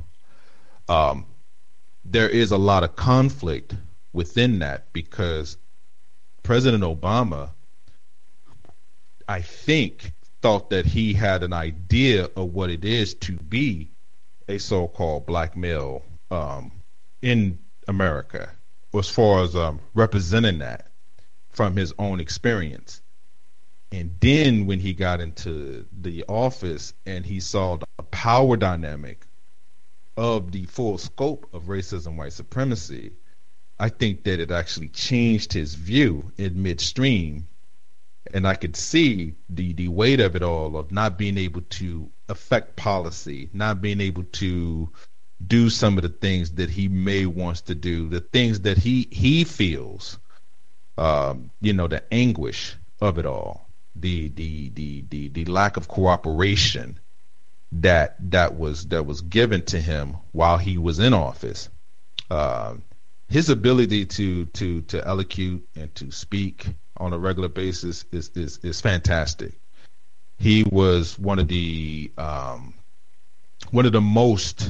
There is a lot of conflict within that because President Obama, I think, thought that he had an idea of what it is to be a so-called black male in America, as far as representing that from his own experience. And then when he got into the office and he saw the power dynamic of the full scope of racism, white supremacy, I think that it actually changed his view in midstream. And I could see the weight of it all, of not being able to affect policy, not being able to do some of the things that he may wants to do, the things that he feels, the anguish of it all, the lack of cooperation that was given to him while he was in office. His ability to elocute and to speak on a regular basis is fantastic. He was one of the most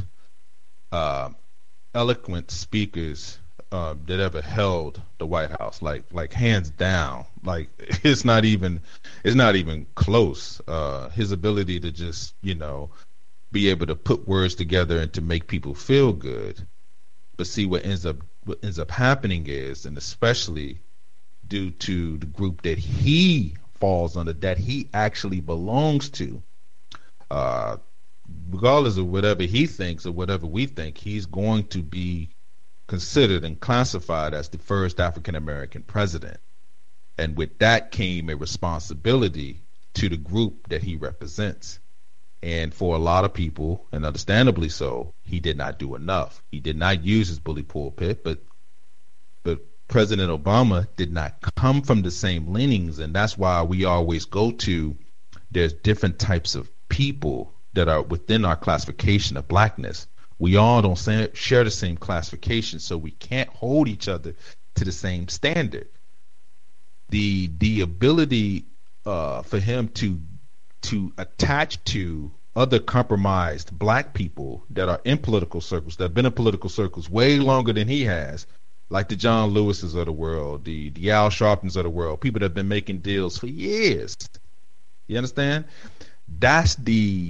eloquent speakers that ever held the White House, like hands down. Like it's not even close. His ability to just be able to put words together and to make people feel good. But see, what ends up happening is, and especially due to the group that he falls under, that he actually belongs to, regardless of whatever he thinks or whatever we think, he's going to be considered and classified as the first African American president. And with that came a responsibility to the group that he represents. And for a lot of people, and understandably so, he did not do enough. He did not use his bully pulpit, but President Obama did not come from the same leanings, and that's why we always go to, there's different types of people that are within our classification of blackness. We all don't share the same classification, so we can't hold each other to the same standard. The ability for him to attach to other compromised black people that are in political circles, that have been in political circles way longer than he has, like the John Lewises of the world, the Al Sharptons of the world, people that have been making deals for years. You understand? That's the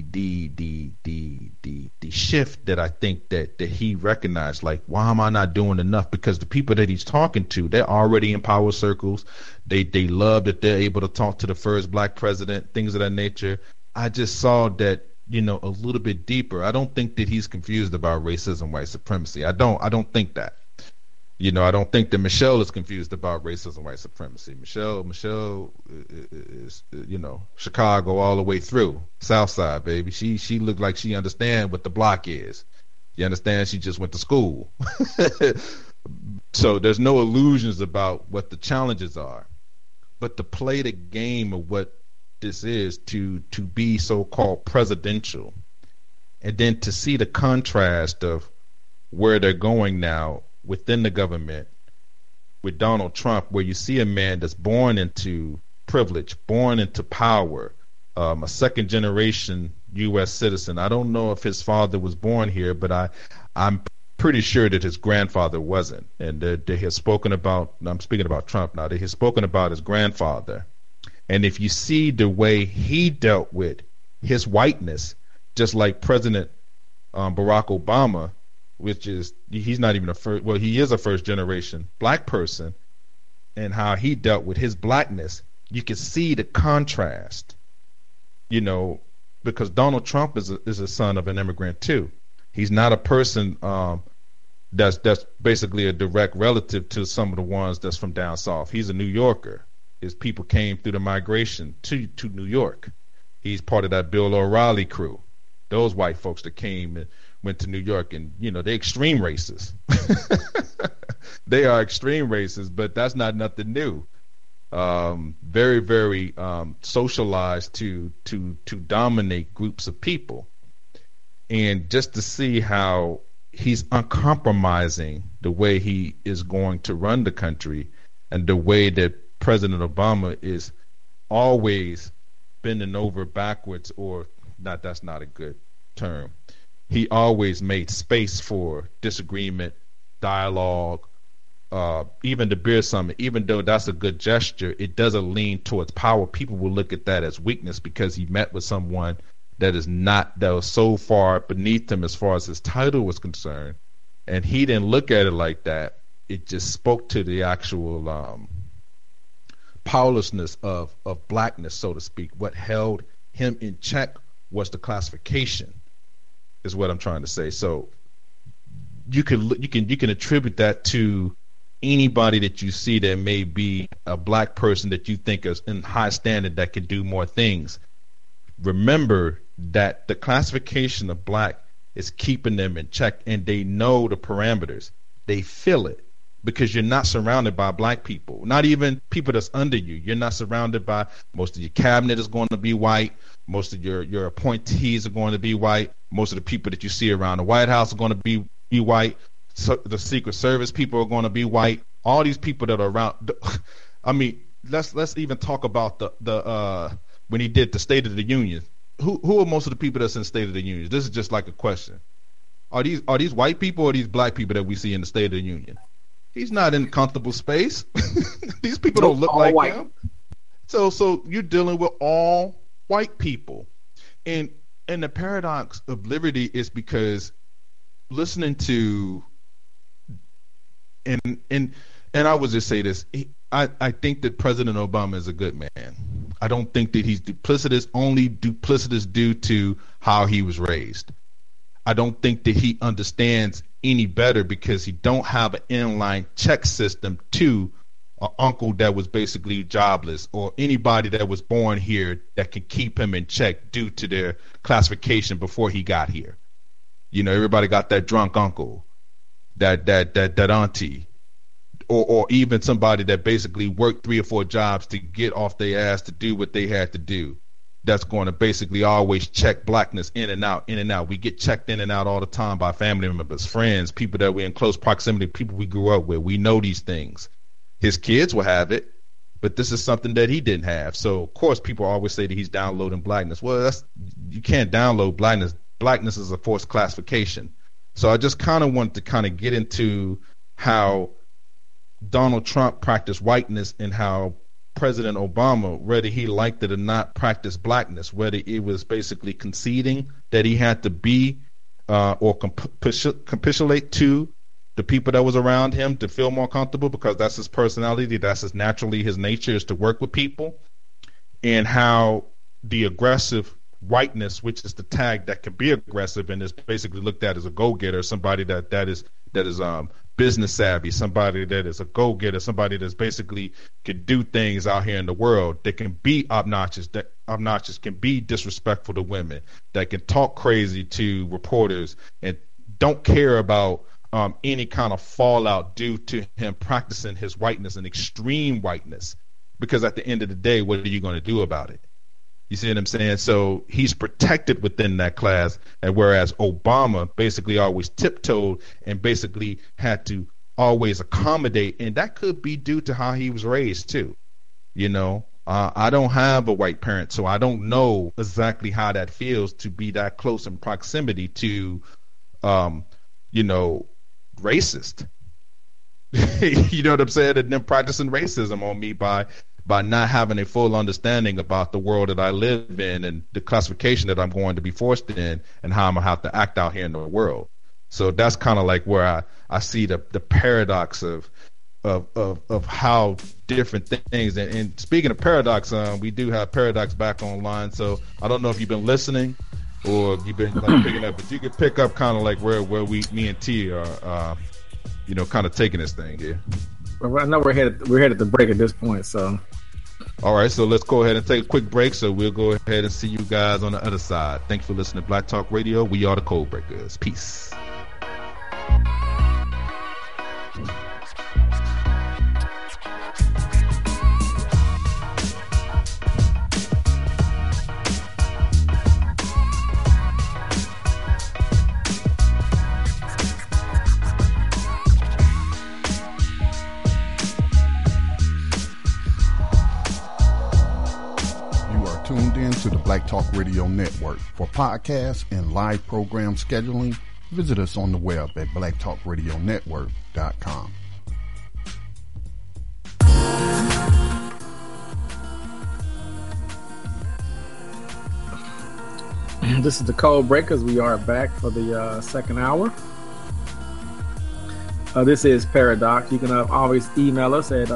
shift that I think that he recognized. Like, why am I not doing enough? Because the people that he's talking to, they're already in power circles. They love that they're able to talk to the first black president, things of that nature. I just saw that, a little bit deeper. I don't think that he's confused about racism, white supremacy. I don't think that. I don't think that Michelle is confused about racism, white supremacy. Michelle is, Chicago all the way through, South Side, baby. She looked like she understand what the block is. You understand? She just went to school. So there's no illusions about what the challenges are. But to play the game of what this is, to be so-called presidential, and then to see the contrast of where they're going now within the government with Donald Trump, where you see a man that's born into privilege, born into power, a second generation U.S. citizen. I don't know if his father was born here, but I'm pretty sure that his grandfather wasn't. And they have spoken about, I'm speaking about Trump now, they have spoken about his grandfather. And if you see the way he dealt with his whiteness, just like President Barack Obama, which is, he's not even he is a first generation black person, and how he dealt with his blackness, you can see the contrast, because Donald Trump is a son of an immigrant too. He's not a person that's basically a direct relative to some of the ones that's from down south. He's a New Yorker. His people came through the migration to New York. He's part of that Bill O'Reilly crew. Those white folks that came and went to New York, and they're extreme racists. They are extreme racists, but that's not nothing new. Very, very socialized to dominate groups of people. And just to see how he's uncompromising the way he is going to run the country, and the way that President Obama is always bending over backwards, or not, that's not a good term. He always made space for disagreement, dialogue, even the beer summit. Even though that's a good gesture, it doesn't lean towards power. People will look at that as weakness because he met with someone that was so far beneath him as far as his title was concerned, and he didn't look at it like that. It just spoke to the actual powerlessness of blackness, so to speak. What held him in check was the classification, is what I'm trying to say. So you can attribute that to anybody that you see that may be a black person that you think is in high standard that can do more things. Remember that the classification of black is keeping them in check, and they know the parameters. They feel it because you're not surrounded by black people, not even people that's under you. You're not surrounded by, most of your cabinet is going to be white. Most of your appointees are going to be white. Most of the people that you see around the White House are going to be white. So the Secret Service people are going to be white. All these people that are around. I mean, let's even talk about the when he did the State of the Union. Who are most of the people that's in the State of the Union? This is just like a question. Are these white people or these black people that we see in the State of the Union? He's not in comfortable space. These people don't look like white. Him. So you're dealing with all white people, and the paradox of liberty is because listening to and I would just say this. I think that President Obama is a good man. I don't think that he's duplicitous, only duplicitous due to how he was raised. I don't think that he understands any better because he don't have an inline check system to an uncle that was basically jobless or anybody that was born here that can keep him in check due to their classification before he got here. You know, everybody got that drunk uncle, that auntie, or even somebody that basically worked 3 or 4 jobs to get off their ass to do what they had to do. That's going to basically always check blackness in and out, in and out. We get checked in and out all the time by family members, friends, people that we're in close proximity, people we grew up with. We know these things. His kids will have it, but this is something that he didn't have. So, of course, people always say that he's downloading blackness. Well, you can't download blackness. Blackness is a forced classification. So I just kind of wanted to kind of get into how Donald Trump practiced whiteness and how President Obama, whether he liked it or not, practiced blackness, whether it was basically conceding that he had to be or capitulate to the people that was around him to feel more comfortable because that's his personality, that's his nature is to work with people, and how the aggressive whiteness, which is the tag that can be aggressive and is basically looked at as a go-getter, somebody that is business savvy, somebody that is a go-getter, somebody that's basically can do things out here in the world that can be obnoxious, can be disrespectful to women, that can talk crazy to reporters and don't care about any kind of fallout due to him practicing his whiteness and extreme whiteness. Because at the end of the day, what are you going to do about it? You see what I'm saying? So he's protected within that class, and whereas Obama basically always tiptoed and basically had to always accommodate, and that could be due to how he was raised too. You know, I don't have a white parent, so I don't know exactly how that feels to be that close in proximity to, racist. You know what I'm saying? And then practicing racism on me by not having a full understanding about the world that I live in and the classification that I'm going to be forced in and how I'm going to have to act out here in the world. So that's kind of like where I see the paradox of how different things. And speaking of paradox, we do have Paradox back online. So I don't know if you've been listening or you've been picking up, but you can pick up kind of like where me and T are, kind of taking this thing here. Well, I know we're headed to break at this point, so. All right, so let's go ahead and take a quick break. So we'll go ahead and see you guys on the other side. Thanks for listening to Black Talk Radio. We are the Code Breakers. Peace. Black Talk Radio Network. For podcasts and live program scheduling, visit us on the web at blacktalkradionetwork.com. This is the Code Breakers. We are back for the second hour. This is Paradox. You can always email us at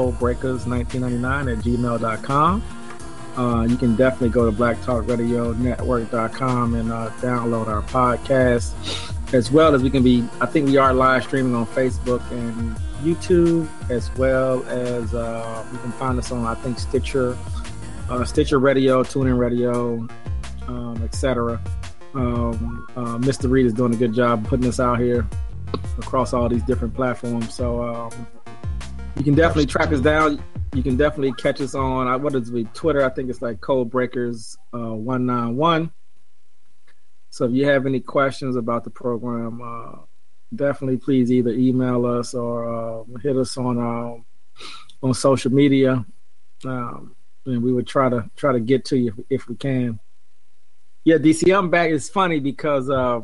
codebreakers1999@gmail.com. You can definitely go to blacktalkradionetwork.com and download our podcast, as well as I think we are live streaming on Facebook and YouTube, as well as you can find us on, I think, Stitcher Radio, TuneIn Radio, etc. Mr. Reed is doing a good job putting us out here across all these different platforms. So you can definitely track us down. You can definitely catch us on Twitter. I think it's like Code Breakers 191. So if you have any questions about the program, definitely please either email us or hit us on social media, and we would try to get to you if we can. Yeah, DC, I'm back. It's funny because I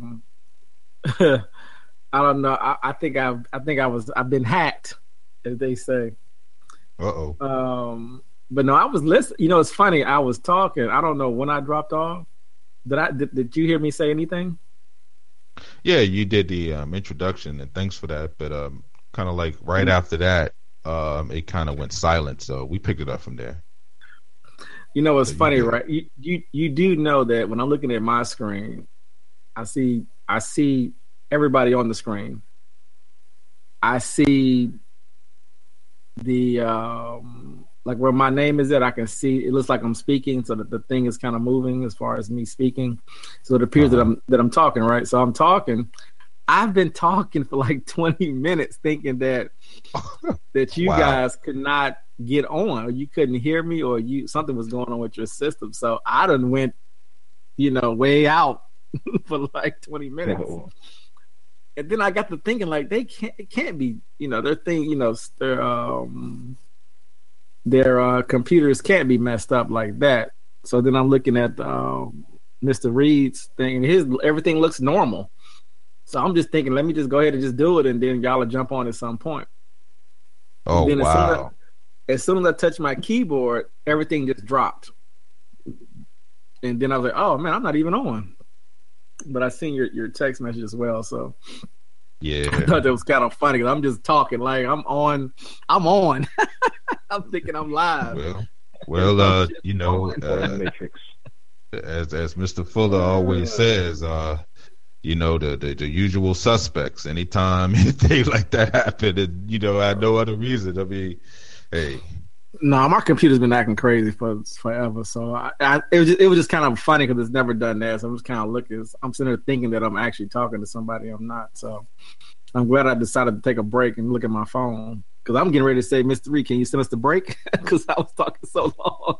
don't know. I think I've been hacked, as they say. But no, I was listening. You know, it's funny. I was talking. I don't know when I dropped off. Did you hear me say anything? Yeah, you did the introduction, and thanks for that. But kind of like right after that, it kind of went silent. So we picked it up from there. You know, it's funny, right? You do know that when I'm looking at my screen, I see everybody on the screen. I see the like where my name is at. I can see it looks like I'm speaking, so that the thing is kind of moving as far as me speaking. So it appears that I'm talking, right? So I'm talking. I've been talking for like 20 minutes, thinking that you Wow. guys could not get on, or you couldn't hear me, or something was going on with your system. So I done went, way out for like 20 minutes. Oh. And then I got to thinking, like, it can't be, their thing, their computers can't be messed up like that. So then I'm looking at Mr. Reed's thing, and everything looks normal. So I'm just thinking, let me just go ahead and just do it, and then y'all will jump on at some point. Oh, then wow. As soon as I touched my keyboard, everything just dropped. And then I was like, oh, man, I'm not even on. But I seen your text message as well, so Yeah. I thought that was kind of funny, because I'm just talking like I'm on. I'm thinking I'm live. Well, Matrix. as Mr. Fuller always says, the usual suspects. Anytime anything like that happen, and I had no other reason. I mean, hey. No, my computer's been acting crazy forever. So it was just kind of funny because it's never done that. So I'm just kind of looking. I'm sitting there thinking that I'm actually talking to somebody. I'm not. So I'm glad I decided to take a break and look at my phone, because I'm getting ready to say, Mr. Reed, can you send us the break? Because I was talking so long.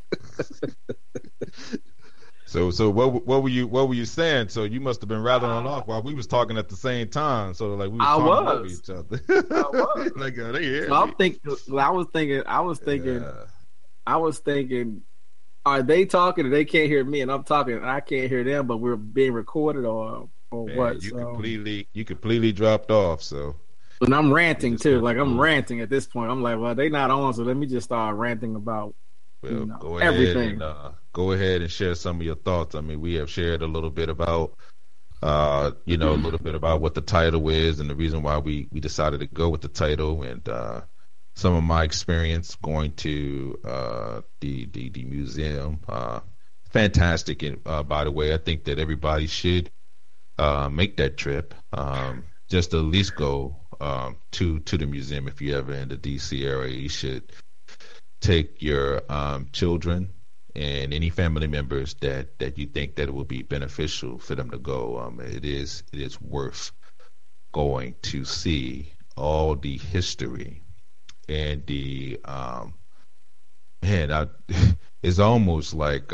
So what were you saying? So you must have been rattling off while we was talking at the same time. So like we was talking over each other. I was. Like they hear So me. I was thinking, are they talking and they can't hear me, and I'm talking and I can't hear them, but we're being recorded, or Man, what? you So, completely dropped off. So and I'm ranting too. Like I'm ranting at this point. I'm like, well, they not on, so let me just start ranting about go everything. Go ahead and share some of your thoughts. I mean, we have shared a little bit about a little bit about what the title is and the reason why we decided to go with the title, and some of my experience going to the museum. Fantastic, and by the way, I think that everybody should make that trip. Just to at least go to the museum. If you're ever in the DC area, you should take your children and any family members that you think that it will be beneficial for them to go. It is worth going to see all the history and the it's almost like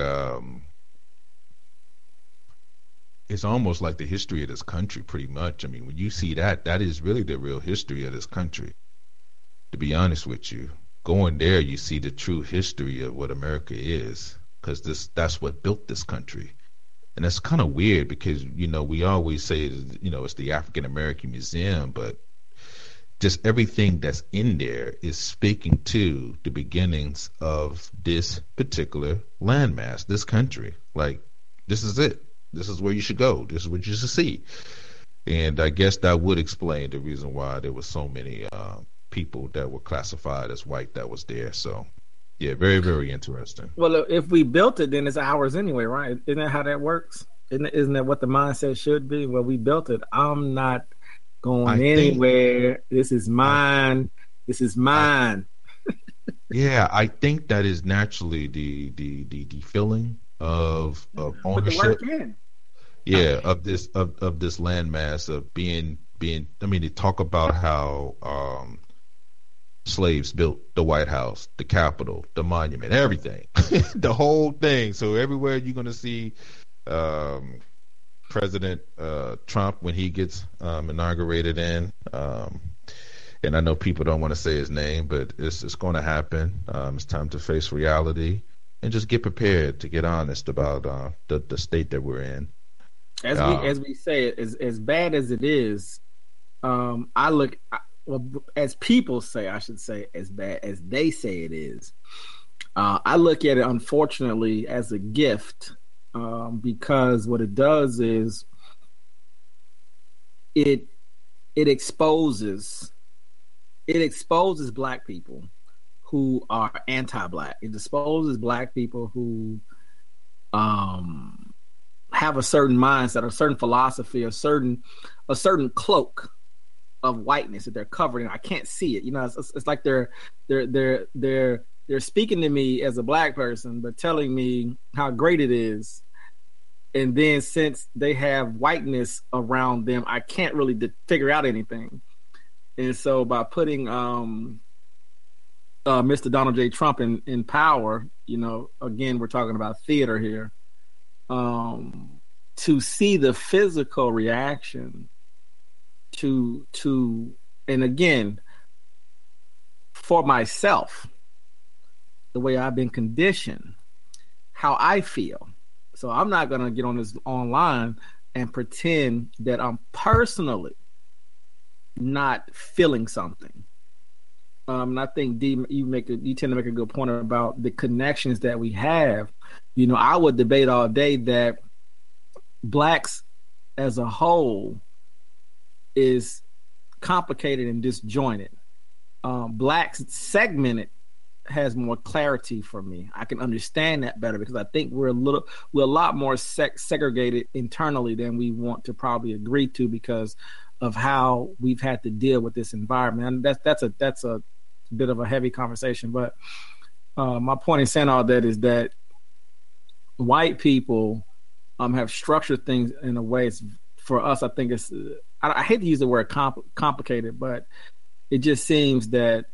the history of this country, pretty much. I mean, when you see that is really the real history of this country. To be honest with you, going there, you see the true history of what America is. because that's what built this country. And that's kind of weird because, we always say, it's the African American Museum, but just everything that's in there is speaking to the beginnings of this particular landmass, this country. Like, this is it. This is where you should go. This is what you should see. And I guess that would explain the reason why there were so many people that were classified as white that was there. So, yeah, very, very interesting. Well, if we built it, then it's ours anyway, right? Isn't that how that works? Isn't that what the mindset should be? Well, we built it. I'm not going anywhere. This is mine. This is mine. Yeah, I think that is naturally the feeling of ownership. Put the work in. Yeah, of this landmass of being. I mean, they talk about how slaves built the White House, the Capitol, the monument, everything, the whole thing. So everywhere you're going to see President Trump when he gets inaugurated in. And I know people don't want to say his name, but it's going to happen. It's time to face reality and just get prepared to get honest about the state that we're in. As we say, as bad as it is, as people say, I should say, as bad as they say it is, I look at it, unfortunately, as a gift, because what it does is it exposes Black people who are anti-Black. It exposes Black people who have a certain mindset, a certain philosophy, a certain cloak of whiteness that they're covered in. I can't see it. It's like they're speaking to me as a Black person, but telling me how great it is. And then since they have whiteness around them, I can't really figure out anything. And so by putting Mr. Donald J. Trump in power, again, we're talking about theater here, to see the physical reaction to and again, for myself, the way I've been conditioned, how I feel. So I'm not going to get on this online and pretend that I'm personally not feeling something. And I think D, you tend to make a good point about the connections that we have. I would debate all day that Blacks as a whole is complicated and disjointed. Blacks segmented has more clarity for me. I can understand that better because I think we're a lot more segregated internally than we want to probably agree to because of how we've had to deal with this environment. And that's a bit of a heavy conversation, but my point in saying all that is that white people have structured things in a way. For us, I think it's. I hate to use the word complicated, but it just seems that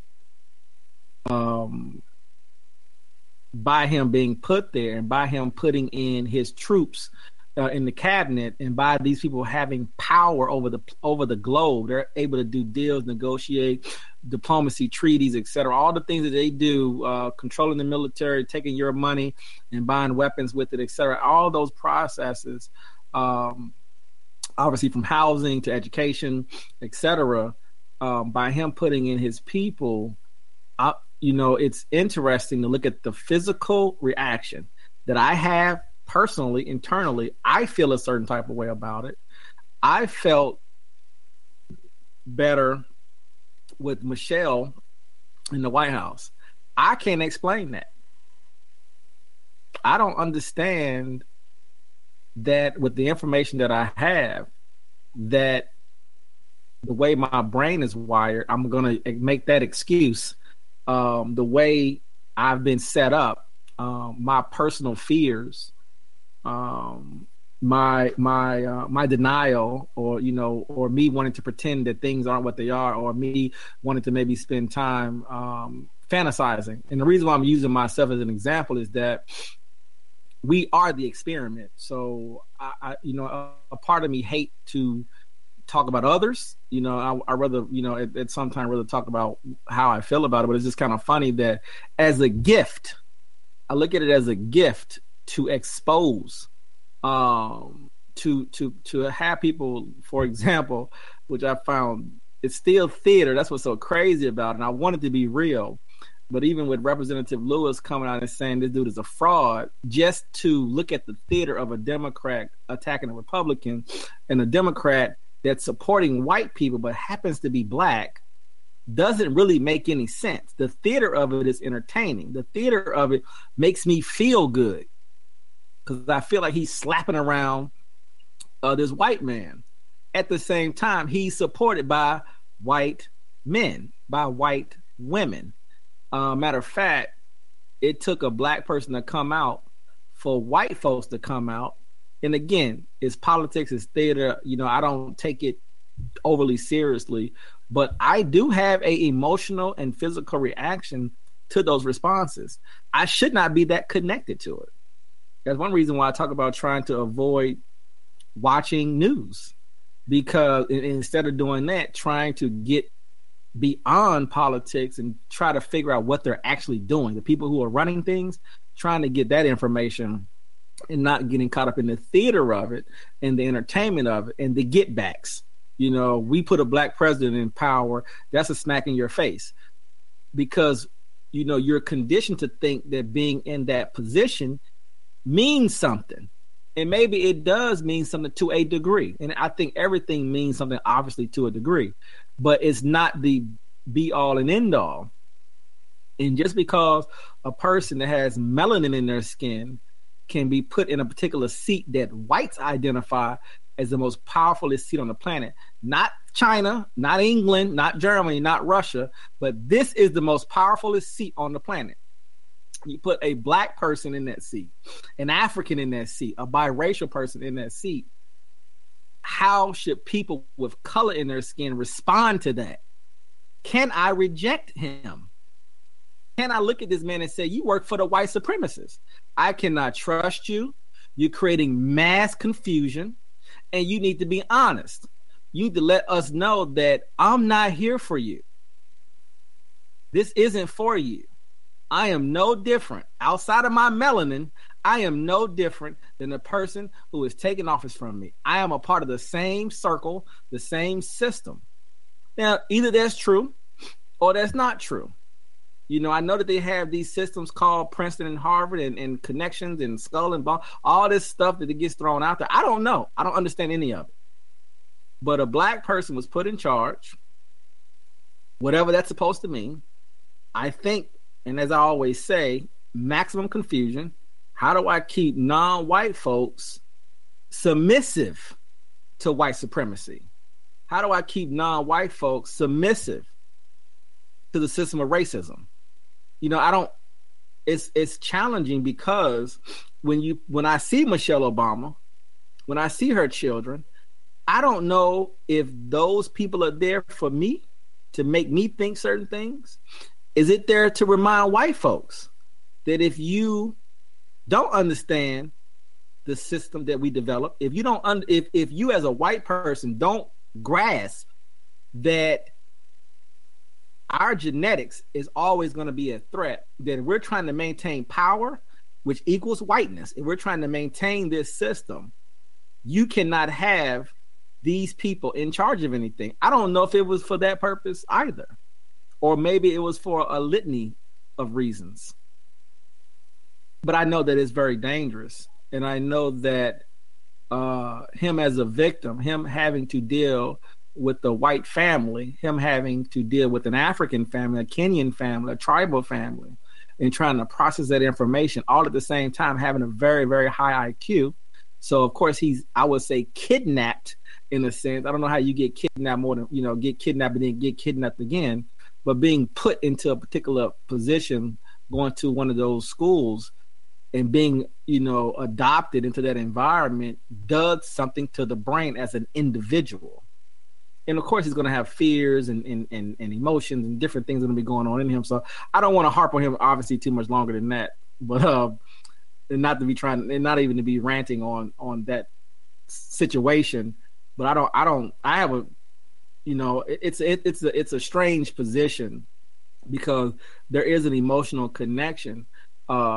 by him being put there and by him putting in his troops in the cabinet and by these people having power over the globe, they're able to do deals, negotiate, diplomacy, treaties, etc. All the things that they do, controlling the military, taking your money and buying weapons with it, etc. All those processes, obviously from housing to education, etc. By him putting in his people, it's interesting to look at the physical reaction that I have personally, internally. I feel a certain type of way about it. I felt better with Michelle in the White House. I can't explain that. I don't understand that with the information that I have, that the way my brain is wired, I'm going to make that excuse. The way I've been set up, my personal fears, my denial, or me wanting to pretend that things aren't what they are, or me wanting to maybe spend time fantasizing. And the reason why I'm using myself as an example is that we are the experiment. So I a part of me hate to talk about others. I rather, at some time rather talk about how I feel about it. But it's just kind of funny that as a gift, I look at it as a gift to expose, to have people, for example, which I found it's still theater. That's what's so crazy about it. And I want it to be real. But even with Representative Lewis coming out and saying this dude is a fraud, just to look at the theater of a Democrat attacking a Republican and a Democrat that's supporting white people but happens to be black doesn't really make any sense. The theater of it is entertaining. The theater of it makes me feel good because I feel like he's slapping around this white man. At the same time, he's supported by white men, by white women. Matter of fact, it took a black person to come out for white folks to come out. And again, it's politics, it's theater. You know, I don't take it overly seriously, but I do have a emotional and physical reaction to those responses. I should not be that connected to it. That's one reason why I talk about trying to avoid watching news, because instead of doing that, trying to get beyond politics and try to figure out what they're actually doing. The people who are running things, trying to get that information and not getting caught up in the theater of it and the entertainment of it and the get backs. You know, we put a black president in power. That's a smack in your face because, you know, you're conditioned to think that being in that position means something. And maybe it does mean something to a degree. And I think everything means something, obviously, to a degree. But it's not the be all and end all. And just because a person that has melanin in their skin can be put in a particular seat that whites identify as the most powerful seat on the planet, not China, not England, not Germany, not Russia, but this is the most powerful seat on the planet. You put a black person in that seat, an African in that seat, a biracial person in that seat. How should people with color in their skin respond to that? Can I reject him? Can I look at this man and say, you work for the white supremacists? I cannot trust you. You're creating mass confusion, and you need to be honest. You need to let us know that I'm not here for you. This isn't for you. I am no different. Outside of my melanin, I am no different than the person who is taking office from me. I am a part of the same circle, the same system. Now, either that's true or that's not true. You know, I know that they have these systems called Princeton and Harvard and connections and Skull and Bone, all this stuff that gets thrown out there. I don't know. I don't understand any of it. But a black person was put in charge, whatever that's supposed to mean. I think, and as I always say, maximum confusion. How do I keep non-white folks submissive to white supremacy? How do I keep non-white folks submissive to the system of racism? You know, it's challenging because when I see Michelle Obama, when I see her children, I don't know if those people are there for me to make me think certain things. Is it there to remind white folks that if you don't understand the system that we develop, if you don't, if you as a white person don't grasp that our genetics is always going to be a threat, that we're trying to maintain power, which equals whiteness, if we're trying to maintain this system, you cannot have these people in charge of anything. I don't know if it was for that purpose either. Or maybe it was for a litany of reasons. But I know that it's very dangerous. And I know that him as a victim, him having to deal with the white family, him having to deal with an African family, a Kenyan family, a tribal family, and trying to process that information all at the same time, having a very, very high IQ. So, of course, he's, I would say, kidnapped in a sense. I don't know how you get kidnapped more than, you know, get kidnapped and then get kidnapped again. But being put into a particular position, going to one of those schools and being, you know, adopted into that environment does something to the brain as an individual. And of course, he's going to have fears and emotions and different things that are going to be going on in him. So I don't want to harp on him, obviously, too much longer than that. But and not to be trying, and not even to be ranting on that situation. But I have a, you know, it's a strange position because there is an emotional connection to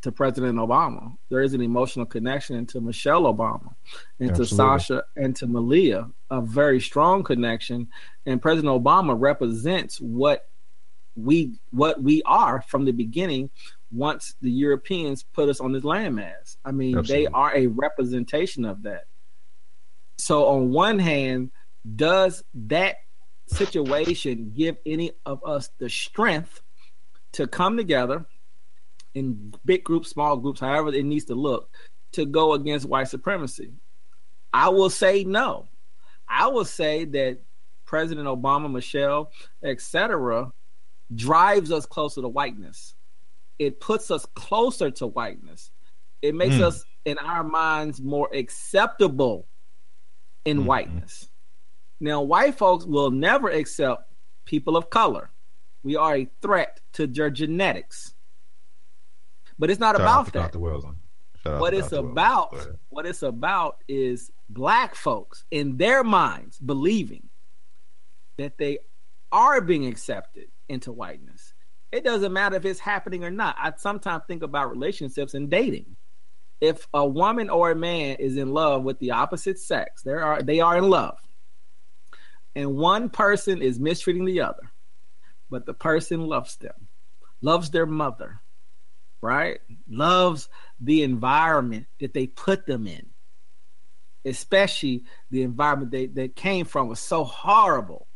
to President Obama. There is an emotional connection to Michelle Obama and Absolutely. to Sasha and to Malia, a very strong connection. And President Obama represents what we are from the beginning once the Europeans put us on this landmass. I mean, Absolutely. They are a representation of that. So on one hand, does that situation give any of us the strength to come together in big groups, small groups, however it needs to look, to go against white supremacy? I will say no. I will say that President Obama, Michelle, etc., drives us closer to whiteness. It puts us closer to whiteness. It makes us, in our minds, more acceptable in whiteness. Now, white folks will never accept people of color. We are a threat to their genetics. But it's not about that. What it's about is black folks in their minds believing that they are being accepted into whiteness. It doesn't matter if it's happening or not. I sometimes think about relationships and dating. If a woman or a man is in love with the opposite sex, they are in love, and one person is mistreating the other, but the person loves them, loves their mother, right? Loves the environment that they put them in, especially the environment they came from was so horrible.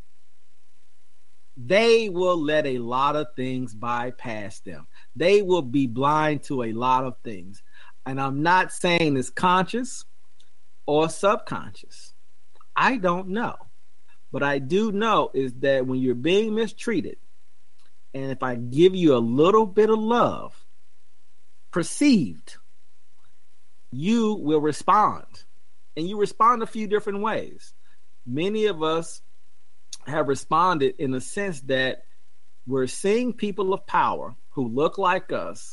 They will let a lot of things bypass them. They will be blind to a lot of things. And I'm not saying it's conscious or subconscious. I don't know. But I do know is that when you're being mistreated, and if I give you a little bit of love, perceived, you will respond. And you respond a few different ways. Many of us have responded in the sense that we're seeing people of power who look like us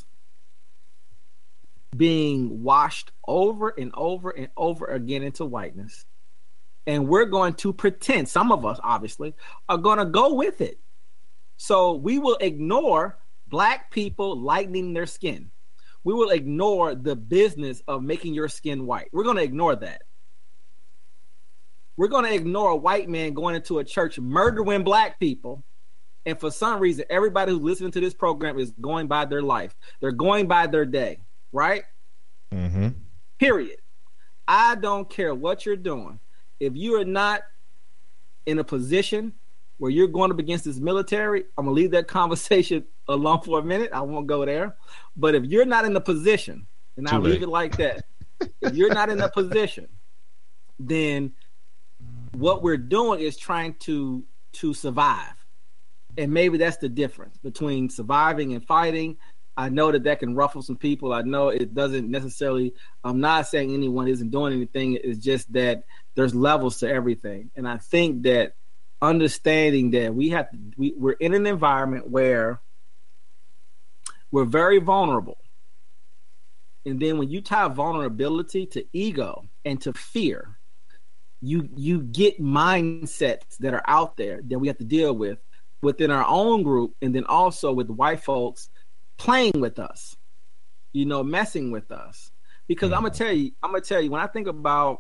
being washed over and over and over again into whiteness. And we're going to pretend, some of us obviously, are going to go with it. So we will ignore black people lightening their skin. We will ignore the business of making your skin white. We're going to ignore that. We're going to ignore a white man going into a church murdering black people. And for some reason, everybody who's listening to this program is going by their life. They're going by their day, right? Mm-hmm. Period. I don't care what you're doing. If you are not in a position where you're going up against this military, I'm going to leave that conversation alone for a minute. I won't go there. But if you're not in the position, and I'll leave it like that, if you're not in the position, then what we're doing is trying to survive. And maybe that's the difference between surviving and fighting. I know that can ruffle some people. I know it doesn't necessarily, I'm not saying anyone isn't doing anything. It's just that there's levels to everything. And I think that understanding that we're in an environment where we're very vulnerable. And then when you tie vulnerability to ego and to fear, you get mindsets that are out there that we have to deal with within our own group, and then also with white folks playing with us, messing with us. Because I'm gonna tell you, when I think about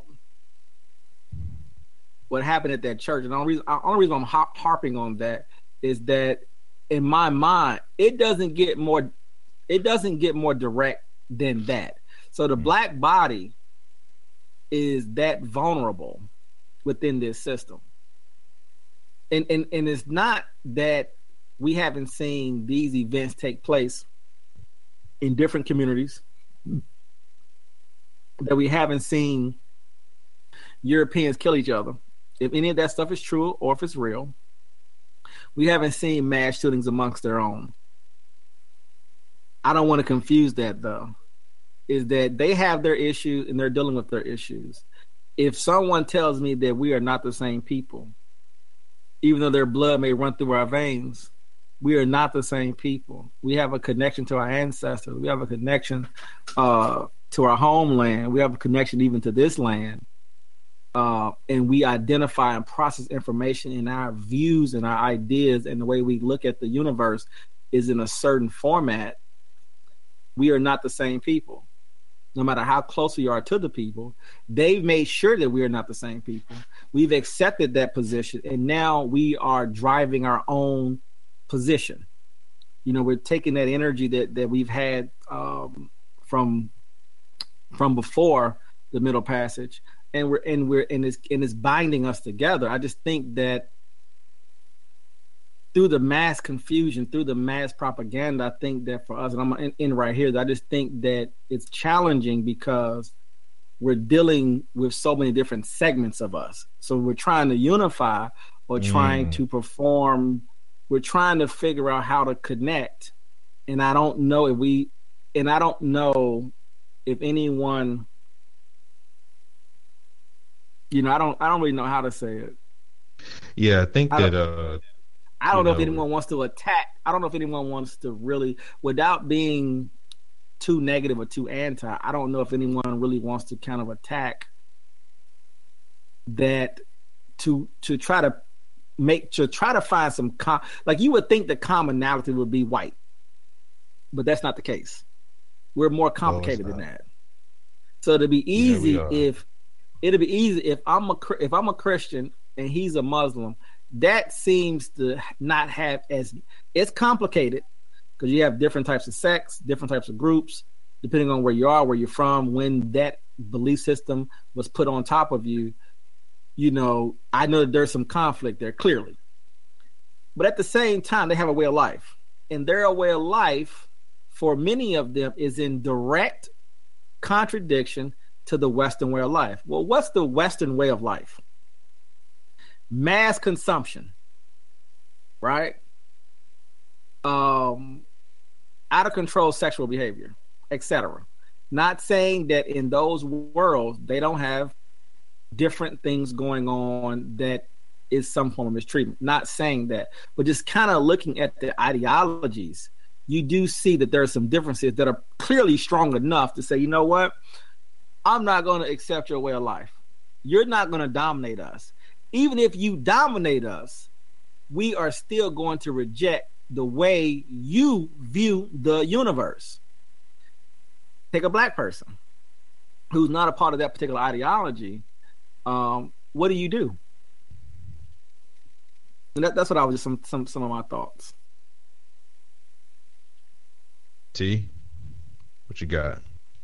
what happened at that church, and the only reason I'm harping on that is that in my mind, it doesn't get more direct than that. So the black body is that vulnerable within this system. And it's not that we haven't seen these events take place in different communities, that we haven't seen Europeans kill each other. If any of that stuff is true or if it's real, we haven't seen mass shootings amongst their own. I don't want to confuse that, though, is that they have their issues and they're dealing with their issues. If someone tells me that we are not the same people, even though their blood may run through our veins, we are not the same people. We have a connection to our ancestors. We have a connection to our homeland. We have a connection even to this land. And we identify and process information, in our views and our ideas and the way we look at the universe is in a certain format. we are not the same people. No matter how close we are to the people, they've made sure that we are not the same people. We've accepted that position, and now we are driving our own position. You know, we're taking that energy that we've had from before the Middle Passage, and it's binding us together. I just think that through the mass confusion, through the mass propaganda, I think that for us, and I'm in right here, I just think that it's challenging because we're dealing with so many different segments of us. So we're trying to unify or trying to perform. We're trying to figure out how to connect. And I don't know if anyone, you know, I don't really know how to say it. Yeah, I think that I don't know if anyone wants to attack. I don't know if anyone wants to really, without being too negative or too anti, I don't know if anyone really wants to kind of attack that to try to find some like you would think the commonality would be white, but that's not the case. We're more complicated than that. So it'd be easy if I'm a Christian and he's a Muslim. That seems to not have it's complicated because you have different types of sects, different types of groups, depending on where you are, where you're from, when that belief system was put on top of you. You know, I know that there's some conflict there, clearly. But at the same time, they have a way of life. And their way of life, for many of them, is in direct contradiction to the Western way of life. Well, what's the Western way of life? Mass consumption, right? Out of control sexual behavior, etc. Not saying that in those worlds they don't have different things going on that is some form of mistreatment. Not saying that, but just kind of looking at the ideologies, you do see that there are some differences that are clearly strong enough to say, you know what? I'm not going to accept your way of life. You're not going to dominate us. Even if you dominate us, we are still going to reject the way you view the universe. Take a black person who's not a part of that particular ideology. What do? And that's what I was just some of my thoughts. T, what you got?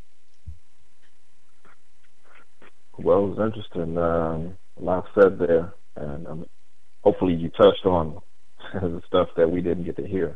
Well, it was interesting. A lot said there, and hopefully you touched on the stuff that we didn't get to hear.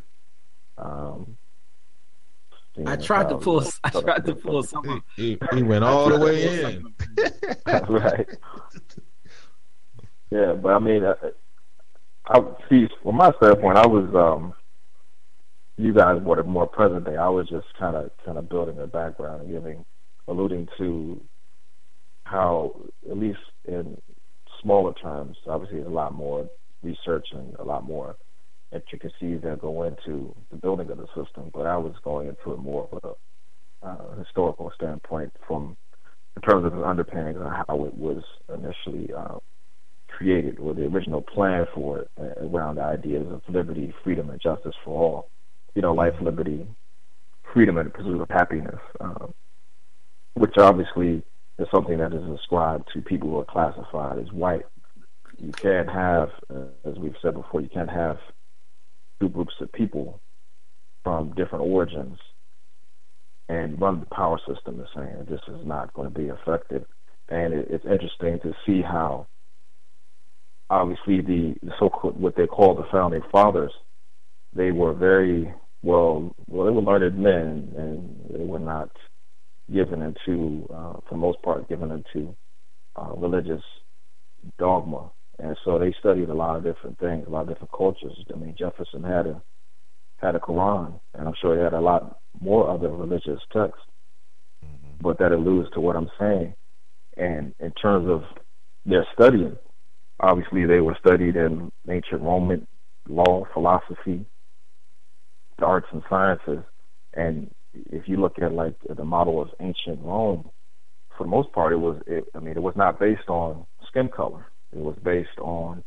I tried to pull something. He went all the way in. Right. Yeah, but I mean, I see from my standpoint, I was you guys were more present day. I was just kind of building a background and alluding to how, at least in smaller terms, obviously there's a lot more research and a lot more intricacies that go into the building of the system, but I was going into it more of a historical standpoint in terms of the underpinnings of how it was initially created, or the original plan for it, around the ideas of liberty, freedom, and justice for all. You know, life, liberty, freedom, and the pursuit of happiness, which obviously is something that is ascribed to people who are classified as white. You can't have, as we've said before, you can't have two groups of people from different origins and run the power system the same. This is not going to be effective. And it's interesting to see how, obviously, the so-called, what they call the founding fathers, they were very, they were learned men, and they were not given into, for the most part, given into religious dogma. And so they studied a lot of different things, a lot of different cultures. I mean, Jefferson had a Quran, and I'm sure he had a lot more other religious texts, but that alludes to what I'm saying. And in terms of their studying, obviously they were studied in ancient Roman law, philosophy, the arts and sciences. And if you look at like the model of ancient Rome, for the most part, it was not based on skin color. It was based on,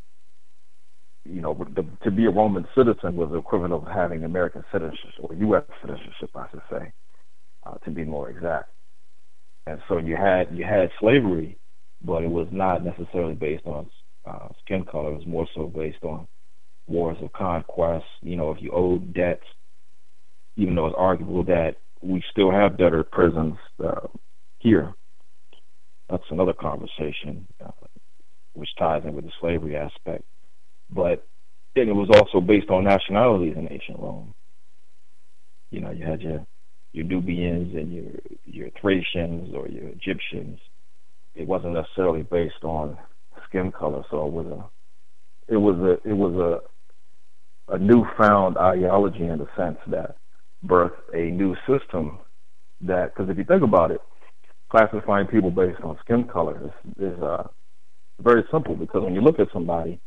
to be a Roman citizen was the equivalent of having American citizenship, or U.S. citizenship, I should say. to be more exact. And so you had slavery, but it was not necessarily based on skin color. It was more so based on wars of conquest. If you owed debts, even though it's arguable that we still have debtor prisons here, that's another conversation, which ties in with the slavery aspect. But then it was also based on nationalities in ancient Rome. You had your Nubians and your Thracians or your Egyptians. It wasn't necessarily based on skin color, so it was a newfound ideology in the sense that birthed a new system. That, because if you think about it, classifying people based on skin color is very simple, because when you look at somebody,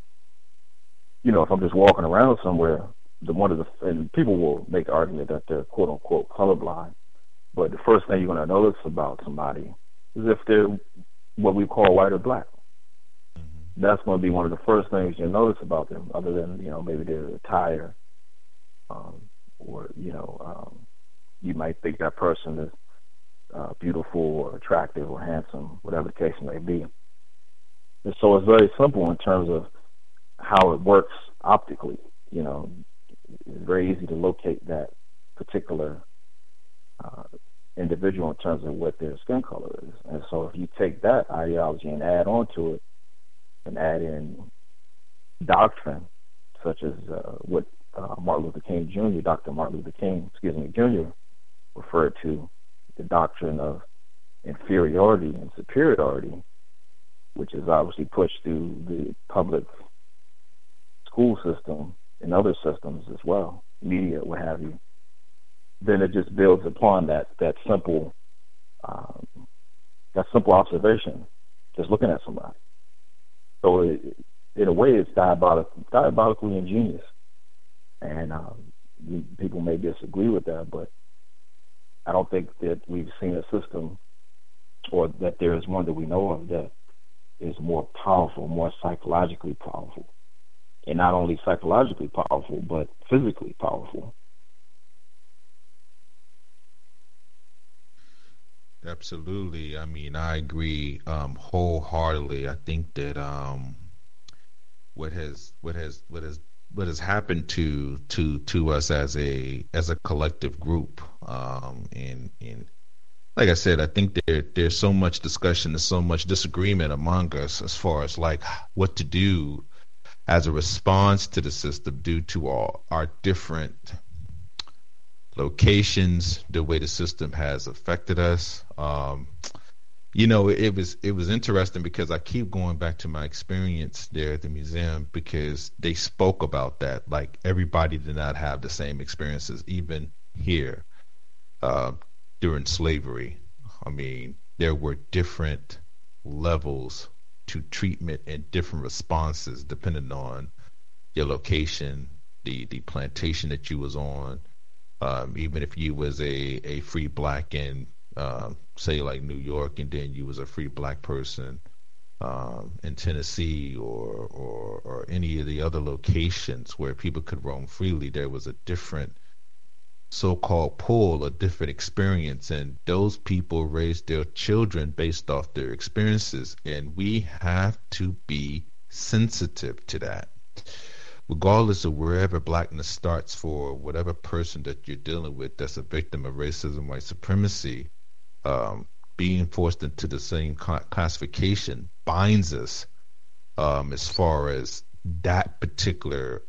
if I'm just walking around somewhere, and people will make the argument that they're quote unquote colorblind, but the first thing you're going to notice about somebody is if they're what we call white or black. Mm-hmm. That's going to be one of the first things you'll notice about them, other than maybe their attire, or you might think that person is beautiful or attractive or handsome, whatever the case may be. And so it's very simple in terms of how it works optically. It's very easy to locate that particular individual in terms of what their skin color is. And so if you take that ideology and add on to it, and add in doctrine, such as what Martin Luther King Jr., Dr. Martin Luther King, Jr., referred to, the doctrine of inferiority and superiority, which is obviously pushed through the public school system and other systems as well, media, what have you, then it just builds upon that simple observation, just looking at somebody. So in a way, it's diabolically ingenious, and people may disagree with that, but I don't think that we've seen a system, or that there is one that we know of, that is more powerful, more psychologically powerful. And not only psychologically powerful, but physically powerful. Absolutely. I mean, I agree wholeheartedly. I think that what has happened to us as a collective group, and like I said, I think there's so much discussion, there's so much disagreement among us as far as like what to do as a response to the system due to all our different locations, the way the system has affected us. It was interesting because I keep going back to my experience there at the museum, because they spoke about that. Like, everybody did not have the same experiences, even here during slavery. I mean, there were different levels to treatment and different responses depending on your location, the plantation that you was on. Even if you was a free black in say like New York, and then you was a free black person in Tennessee or any of the other locations where people could roam freely, there was a different so-called pull, a different experience, and those people raised their children based off their experiences, and we have to be sensitive to that, regardless of wherever blackness starts. For whatever person that you're dealing with that's a victim of racism, white supremacy, being forced into the same classification binds us as far as that particular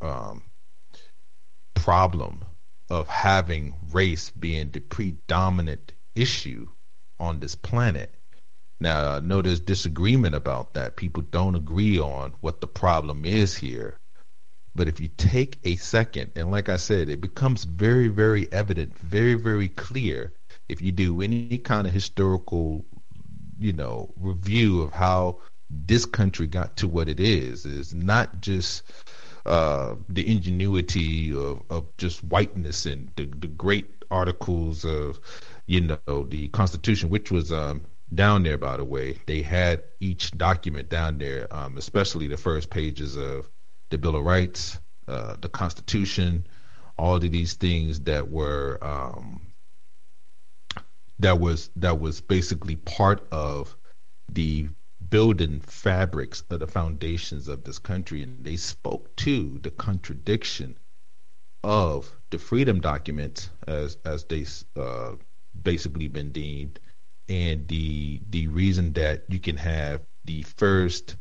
problem of having race being the predominant issue on this planet. Now, I know there's disagreement about that. People don't agree on what the problem is here. But if you take a second, and like I said, it becomes very, very evident, very, very clear if you do any kind of historical, review of how this country got to what it is. It's not just the ingenuity of just whiteness and the great articles of, the Constitution, which was down there, by the way. They had each document down there, especially the first pages of the Bill of Rights, the Constitution, all of these things that were that was basically part of the building fabrics of the foundations of this country, and they spoke to the contradiction of the freedom documents as they basically been deemed, and the reason that you can have the first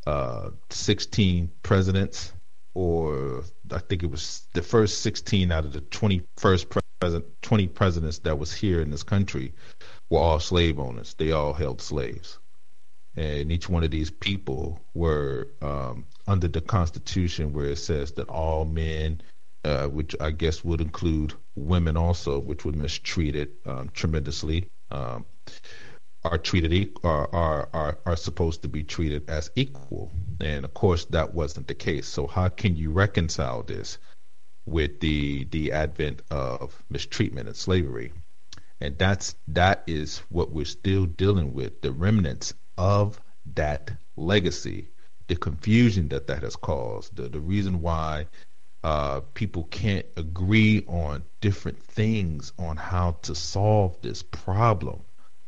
16 presidents, or I think it was the first 16 out of the 20 presidents that was here in this country were all slave owners. They all held slaves. And each one of these people were under the Constitution, where it says that all men, which I guess would include women also, which were mistreated tremendously, are treated are supposed to be treated as equal. And of course, that wasn't the case. So how can you reconcile this with the advent of mistreatment and slavery? And that is what we're still dealing with, the remnants of that legacy, the confusion that has caused, the reason why people can't agree on different things on how to solve this problem.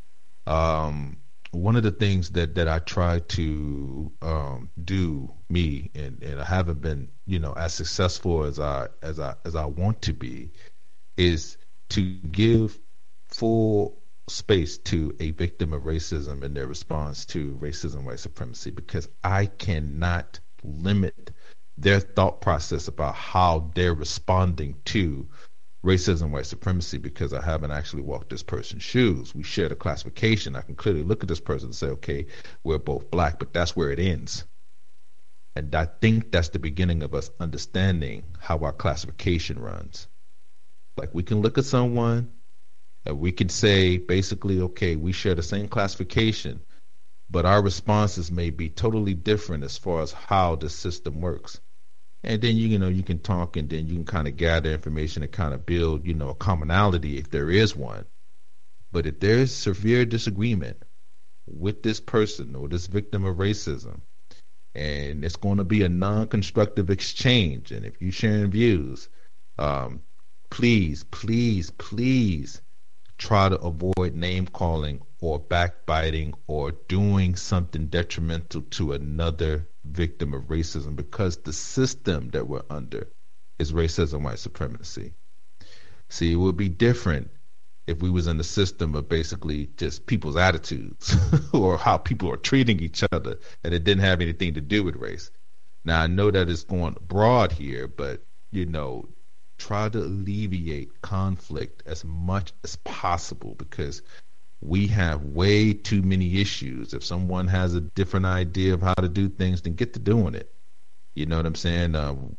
One of the things that I try to do, and I haven't been, as successful as I want to be, is to give full space to a victim of racism and their response to racism, white supremacy, because I cannot limit their thought process about how they're responding to racism, white supremacy, because I haven't actually walked this person's shoes. We share the classification. I can clearly look at this person and say, okay, we're both black, but that's where it ends. And I think that's the beginning of us understanding how our classification runs. Like, we can look at someone and we can say basically, okay, we share the same classification, but our responses may be totally different as far as how the system works. And then, you can talk, and then you can kind of gather information and kind of build, a commonality if there is one. But if there's severe disagreement with this person or this victim of racism, and it's going to be a non-constructive exchange, and if you're sharing views, please, please, please try to avoid name calling or backbiting or doing something detrimental to another victim of racism, because the system that we're under is racism, white supremacy. See, it would be different if we was in the system of basically just people's attitudes or how people are treating each other, and it didn't have anything to do with race. Now, I know that it's going broad here, but try to alleviate conflict as much as possible, because we have way too many issues. If someone has a different idea of how to do things, then get to doing it. You know what I'm saying?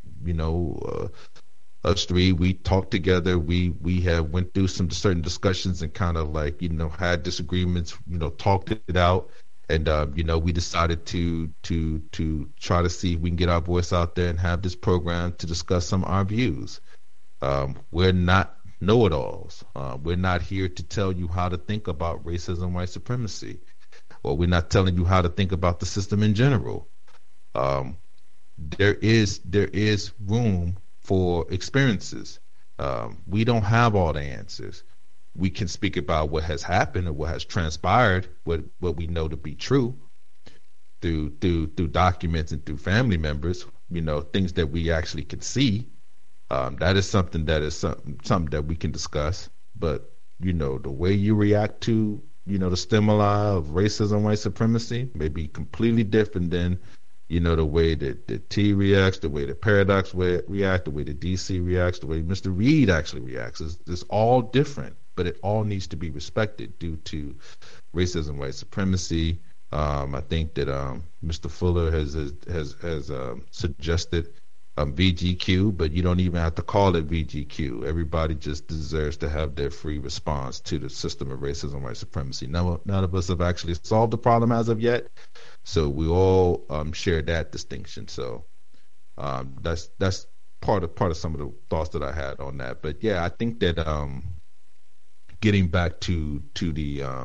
Us three, we talked together. We have went through some certain discussions and kind of had disagreements. Talked it out, and we decided to try to see if we can get our voice out there and have this program to discuss some of our views. We're not know-it-alls. We're not here to tell you how to think about racism, white supremacy, or we're not telling you how to think about the system in general. There is room for experiences. We don't have all the answers. We can speak about what has happened or what has transpired, what we know to be true through documents and through family members, things that we actually can see. That is something that we can discuss. But the way you react to the stimuli of racism, white supremacy may be completely different than the way that T reacts, the way that Paradox reacts, the way that DC reacts, the way Mr. Reed actually reacts. It's all different, but it all needs to be respected due to racism, white supremacy. I think that Mr. Fuller has suggested VGQ, but you don't even have to call it VGQ. Everybody just deserves to have their free response to the system of racism, white supremacy. None of us have actually solved the problem as of yet, so we all share that distinction. So that's part of some of the thoughts that I had on that. But yeah, I think that getting back to the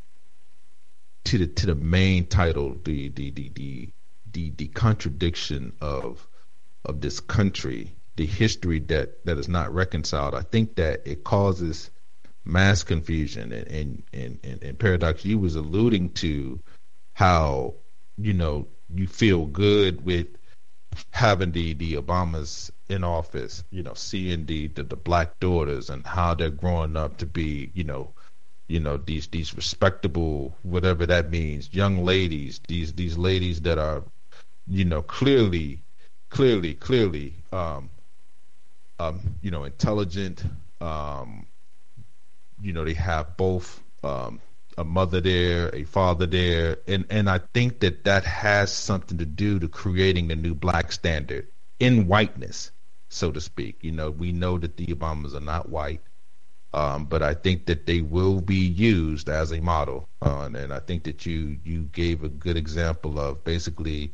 main title, the contradiction of this country, the history that is not reconciled, I think that it causes mass confusion. And Paradox, you was alluding to how, you feel good with having the Obamas in office, seeing the black daughters and how they're growing up to be, these respectable, whatever that means, young ladies, these ladies that are, clearly, intelligent. They have both a mother there, a father there, and I think that has something to do to creating the new black standard in whiteness, so to speak. We know that the Obamas are not white, but I think that they will be used as a model, and I think that you gave a good example of basically,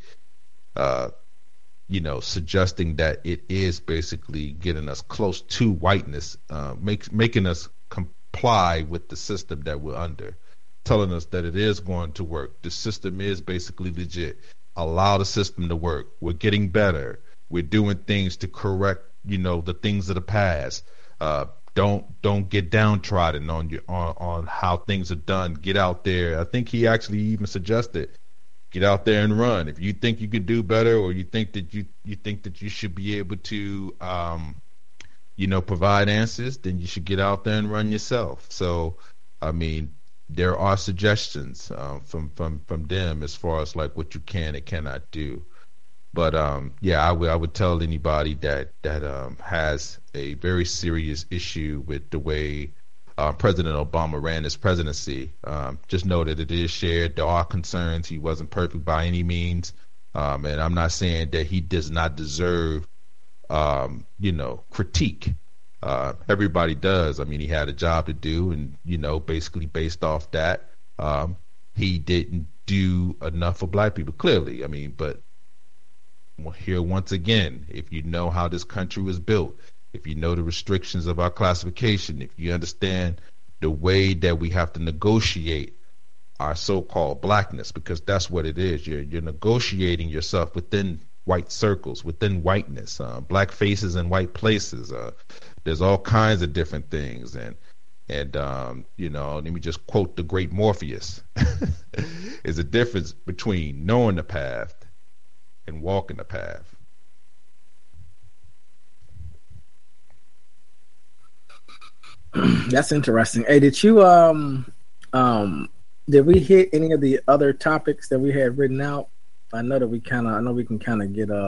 suggesting that it is basically getting us close to whiteness, making us comply with the system that we're under, telling us that it is going to work. The system is basically legit. Allow the system to work. We're getting better. We're doing things to correct, the things of the past. Don't get downtrodden on how things are done. Get out there. I think he actually even suggested, get out there and run. If you think you can do better, or you think that you should be able to provide answers, then you should get out there and run yourself. So, I mean, there are suggestions from them as far as like what you can and cannot do. But I would tell anybody that has a very serious issue with the way President Obama ran his presidency. Just know that it is shared. There are concerns. He wasn't perfect by any means, and I'm not saying that he does not deserve critique. Everybody does. I mean, he had a job to do, and basically based off that, he didn't do enough for black people, clearly. I mean, but here once again, if you know how this country was built, if you know the restrictions of our classification, if you understand the way that we have to negotiate our so-called blackness, because that's what it is. You're negotiating yourself within white circles, within whiteness, black faces in white places. There's all kinds of different things, and let me just quote the great Morpheus: "There's a difference between knowing the path and walking the path." That's interesting. Hey, did you did we hit any of the other topics that we had written out? I know we can kind of get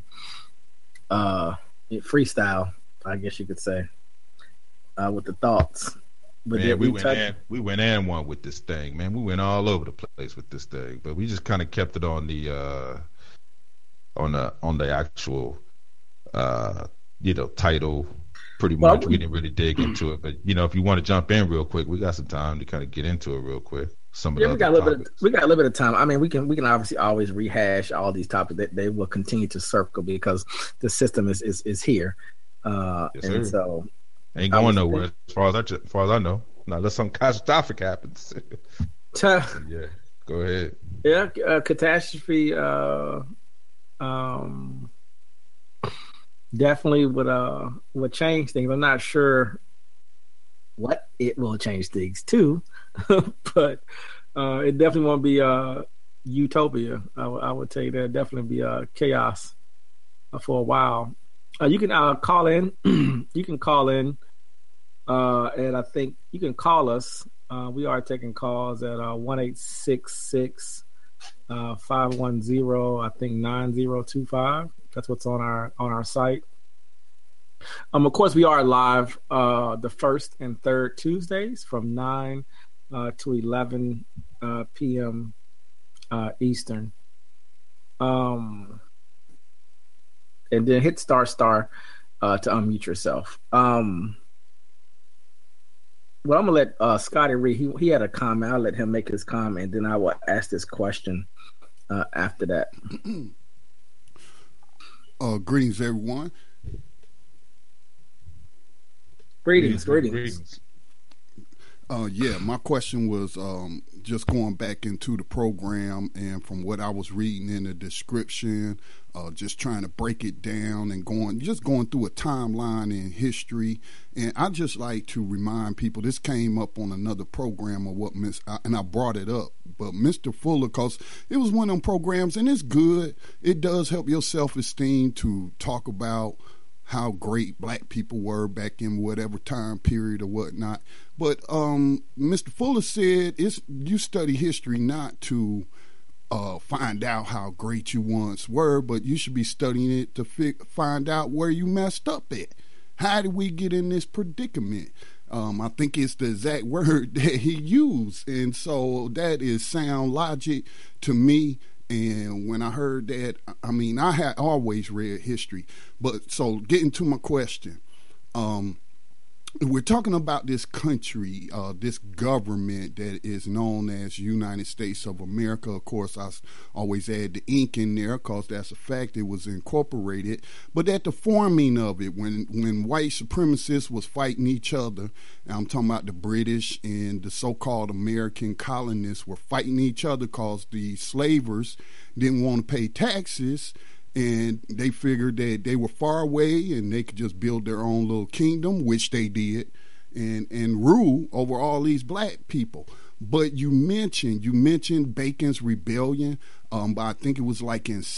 freestyle, I guess you could say, with the thoughts. But man, we went in one with this thing, man. We went all over the place with this thing, but we just kind of kept it on the actual title. Pretty much, we didn't really dig into it, but if you want to jump in real quick, we got some time to kind of get into it real quick. We got a little bit of time. I mean, we can obviously always rehash all these topics. That they will continue to circle because the system is here, yes, and so ain't going nowhere as far as I know. Now, unless some catastrophic happens. Yeah, go ahead. Yeah, catastrophe. Definitely would change things. I'm not sure what it will change things to, but it definitely won't be utopia. I would tell you that definitely be chaos for a while. You can call in. You can call in, and I think you can call us. We are taking calls at 1-866 510 I think 9025. That's what's on our site. Of course, we are live the first and third Tuesdays from 9 to 11 p.m. Eastern. And then hit star to unmute yourself. Well, I'm gonna let Scotty read. He had a comment. I'll let him make his comment, and then I will ask this question after that. Greetings, everyone. Greetings. My question was just going back into the program, and from what I was reading in the description, just trying to break it down and going through a timeline in history. And I just like to remind people, this came up on another program of what and I brought it up, but Mr. Fuller, because it was one of them programs, and it's good. It does help your self-esteem to talk about how great black people were back in whatever time period or whatnot. But Mr. Fuller said, you study history not to find out how great you once were, but you should be studying it to find out where you messed up at. How did we get in this predicament? I think it's the exact word that he used. And so that is sound logic to me. And when I heard that, I mean, I had always read history. But so getting to my question, we're talking about this country, this government that is known as United States of America. Of course, I always add the ink in there because that's a fact. It was incorporated. But at the forming of it, when white supremacists was fighting each other, and I'm talking about the British and the so-called American colonists were fighting each other because the slavers didn't want to pay taxes. And they figured that they were far away and they could just build their own little kingdom, which they did, and rule over all these black people. But you mentioned Bacon's Rebellion, but I think it was like in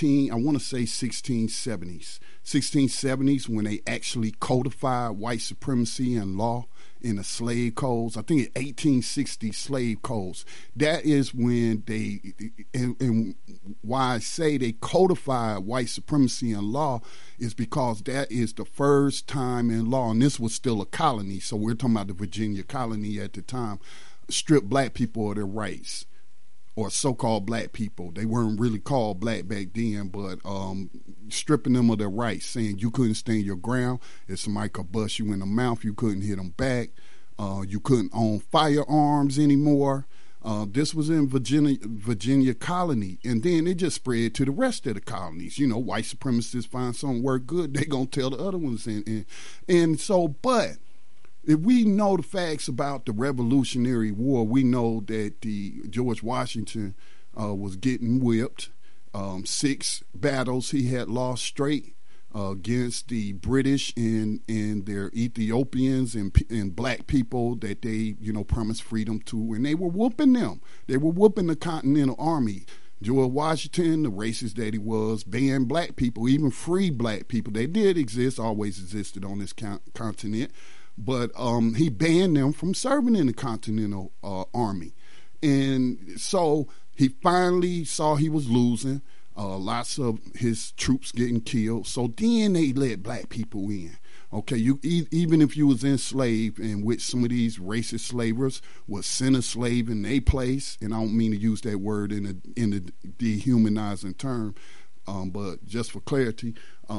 1670s when they actually codified white supremacy and law in the slave codes. I think in 1860 slave codes. That is when they, and why I say they codified white supremacy and law is because that is the first time in law, and this was still a colony, so we're talking about the Virginia colony at the time, stripped black people of their rights, or so-called black people. They weren't really called black back then, but stripping them of their rights, saying you couldn't stand your ground. If somebody could bust you in the mouth, you couldn't hit them back. You couldn't own firearms anymore. This was in Virginia colony, and then it just spread to the rest of the colonies. You know, white supremacists find something work good, they gonna tell the other ones, and so, but if we know the facts about the Revolutionary War, we know that the George Washington was getting whipped. 6 battles he had lost straight against the British and their Ethiopians and black people that they, promised freedom to, and they were whooping them. They were whooping the Continental Army. George Washington, the racist that he was, banned black people, even free black people. They did exist, always existed on this continent. But he banned them from serving in the Continental Army. And so he finally saw he was losing, lots of his troops getting killed. So then they let black people in. Okay, even if you was enslaved, and with some of these racist slavers was sent a slave in their place, and I don't mean to use that word in a dehumanizing term, but just for clarity,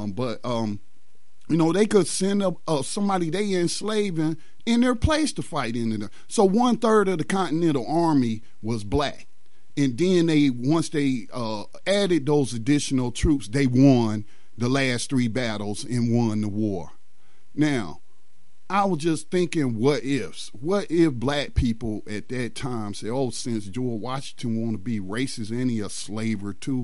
they could send up somebody they enslaving in their place to fight in it. So 1/3 of the Continental Army was black. And then once they added those additional troops, they won the last 3 battles and won the war. Now, I was just thinking, what ifs? What if black people at that time say, oh, since George Washington want to be racist and he a slaver too,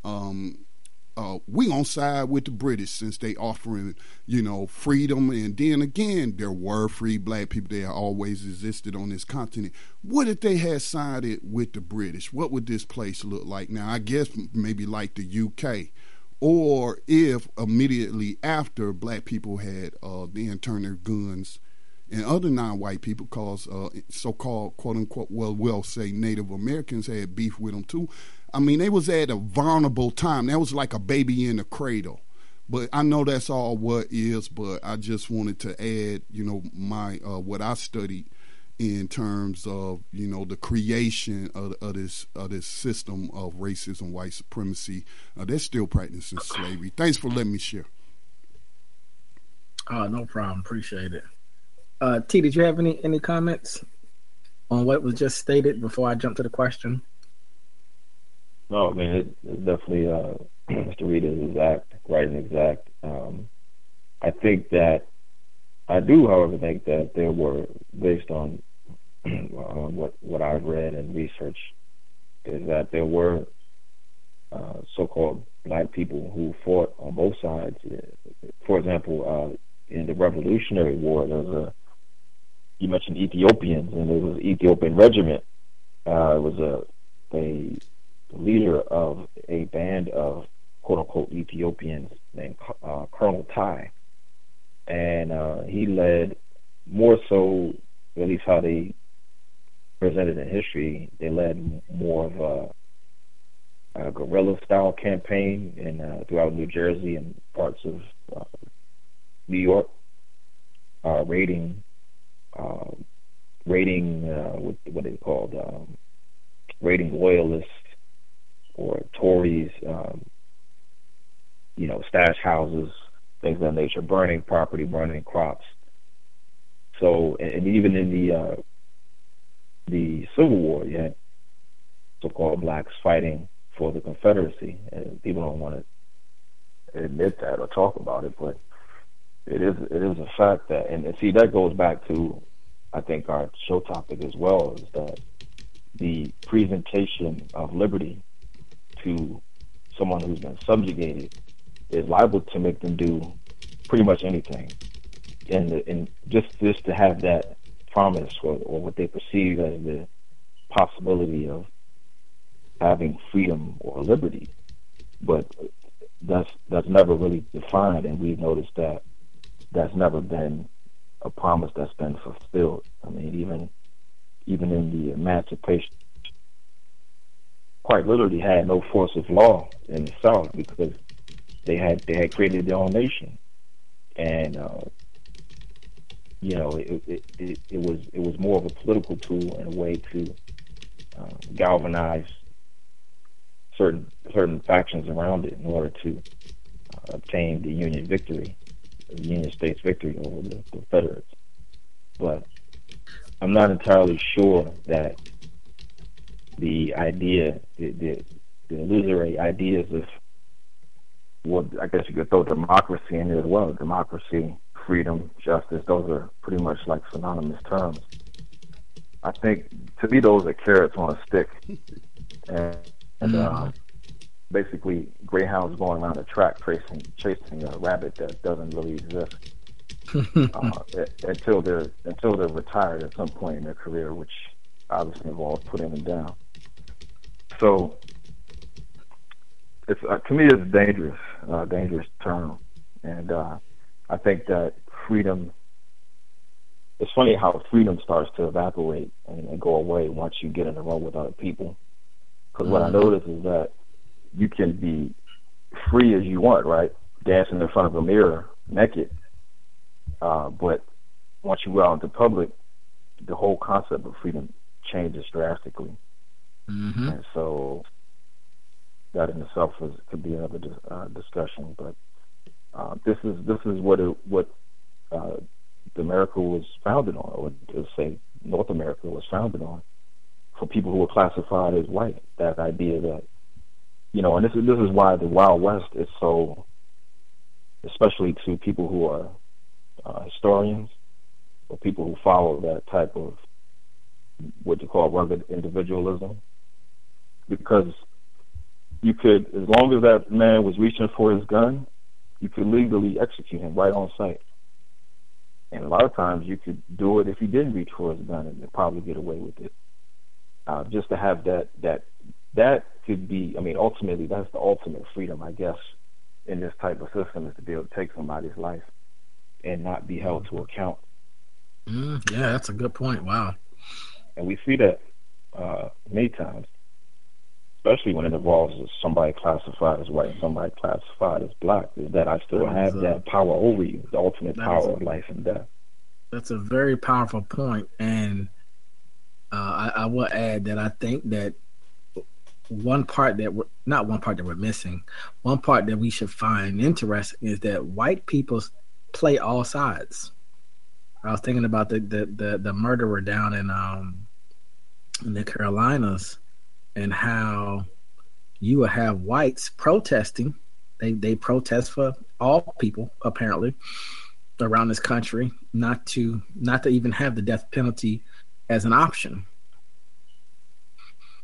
we gonna side with the British since they offering, freedom. And then again, there were free black people that always existed on this continent. What if they had sided with the British? What would this place look like now? I guess maybe like the UK. Or if immediately after black people had then turned their guns, and other non-white people, because so-called quote-unquote, we'll say Native Americans had beef with them too. I mean, they was at a vulnerable time. That was like a baby in the cradle. But I know that's all what is, but I just wanted to add, my what I studied in terms of, the creation of this system of racism, white supremacy. They're still practicing slavery. Thanks for letting me share. No problem. Appreciate it. T, did you have any comments on what was just stated before I jump to the question? No, I mean, it definitely, Mr. Reed is exact, right and exact. I think that, I do, however, think that there were, based on what I've read and researched, is that there were so-called black people who fought on both sides. For example, in the Revolutionary War, you mentioned Ethiopians, and there was an Ethiopian regiment. It was a leader of a band of quote-unquote Ethiopians named Colonel Tai, and he led, more so, at least how they presented in history, they led more of a guerrilla-style campaign throughout New Jersey and parts of New York, raiding what they called raiding loyalists or Tories, stash houses, things of that nature, burning property, burning crops. So, and even in the Civil War, you had so-called blacks fighting for the Confederacy, and people don't want to admit that or talk about it, but it is a fact that, and see, that goes back to, I think, our show topic as well, is that the presentation of liberty to someone who's been subjugated is liable to make them do pretty much anything, and just to have that promise or what they perceive as the possibility of having freedom or liberty, but that's never really defined, and we've noticed that that's never been a promise that's been fulfilled. I mean, even in the Emancipation, quite literally had no force of law in the South because they had created their own nation, and it was more of a political tool and a way to galvanize certain factions around it in order to obtain the Union victory, the Union States victory over the Confederates. But I'm not entirely sure that the idea, the illusory ideas of, well, I guess you could throw democracy in there as well. Democracy, freedom, justice, those are pretty much like synonymous terms. I think, to me, those are carrots on a stick. And basically, greyhounds going around a track chasing a rabbit that doesn't really exist until they're retired at some point in their career, which obviously involves putting them down. So, it's to me, it's a dangerous term, and I think that freedom. It's funny how freedom starts to evaporate and go away once you get in a row with other people. Because what I notice is that you can be free as you want, right? Dancing in front of a mirror naked. But once you go out into public, the whole concept of freedom changes drastically. Mm-hmm. And so that in itself could be another discussion. But this is what America was founded on, or to say North America was founded on, for people who were classified as white. That idea that, and this is why the Wild West is so, especially to people who are historians or people who follow that type of what you call rugged individualism, because you could, as long as that man was reaching for his gun, you could legally execute him right on sight. And a lot of times you could do it if he didn't reach for his gun and probably get away with it. Just to have that could be, ultimately that's the ultimate freedom, I guess, in this type of system, is to be able to take somebody's life and not be held to account. Yeah, that's a good point. Wow. And we see that many times, especially when it involves somebody classified as white and somebody classified as black, is that I still have that power over you, the ultimate power of life and death. That's a very powerful point. And I will add that I think that one part that we're missing, one part that we should find interesting is that white people play all sides. I was thinking about the murderer down in the Carolinas, and how you will have whites protesting. They protest for all people, apparently, around this country, not to even have the death penalty as an option.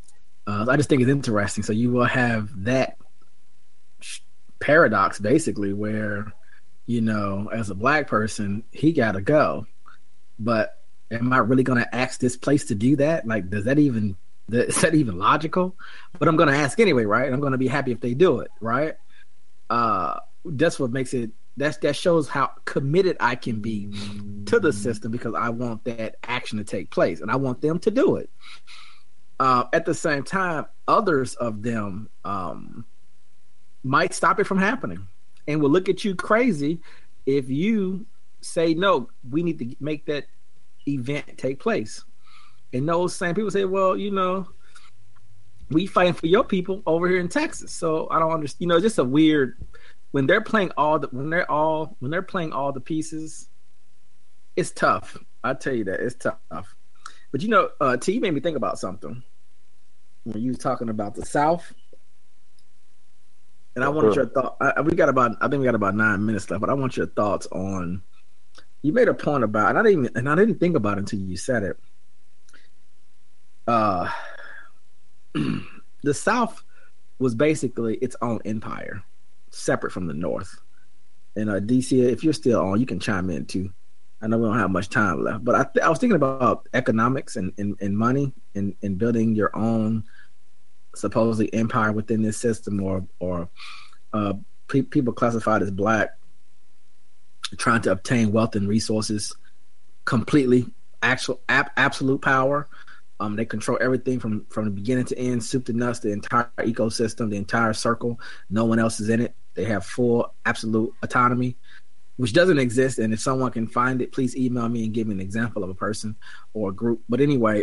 I just think it's interesting. So you will have that paradox basically where, as a black person, he got to go. But am I really going to ask this place to do that? Like, is that even logical? But I'm going to ask anyway, right? I'm going to be happy if they do it, right? That's what makes it. That shows how committed I can be to the system because I want that action to take place and I want them to do it. At the same time, others of them might stop it from happening and will look at you crazy if you say, no, we need to make that event take place. And those same people say, well, we fighting for your people over here in Texas. So I don't understand. It's just a weird when they're playing when they're playing all the pieces. It's tough. I tell you that it's tough. But T, you made me think about something when you was talking about the South. And I wanted your thought. I think we got about 9 minutes left, but I want your thoughts on. You made a point about, and I didn't think about it until you said it. The South was basically its own empire, separate from the North. And DC, if you're still on, you can chime in too. I know we don't have much time left, but I was thinking about economics and money and building your own supposedly empire within this system, or people classified as black trying to obtain wealth and resources completely, absolute power. They control everything from the beginning to end, soup to nuts, the entire ecosystem, the entire circle. No one else is in it. They have full, absolute autonomy, which doesn't exist. And if someone can find it, please email me and give me an example of a person or a group. But anyway,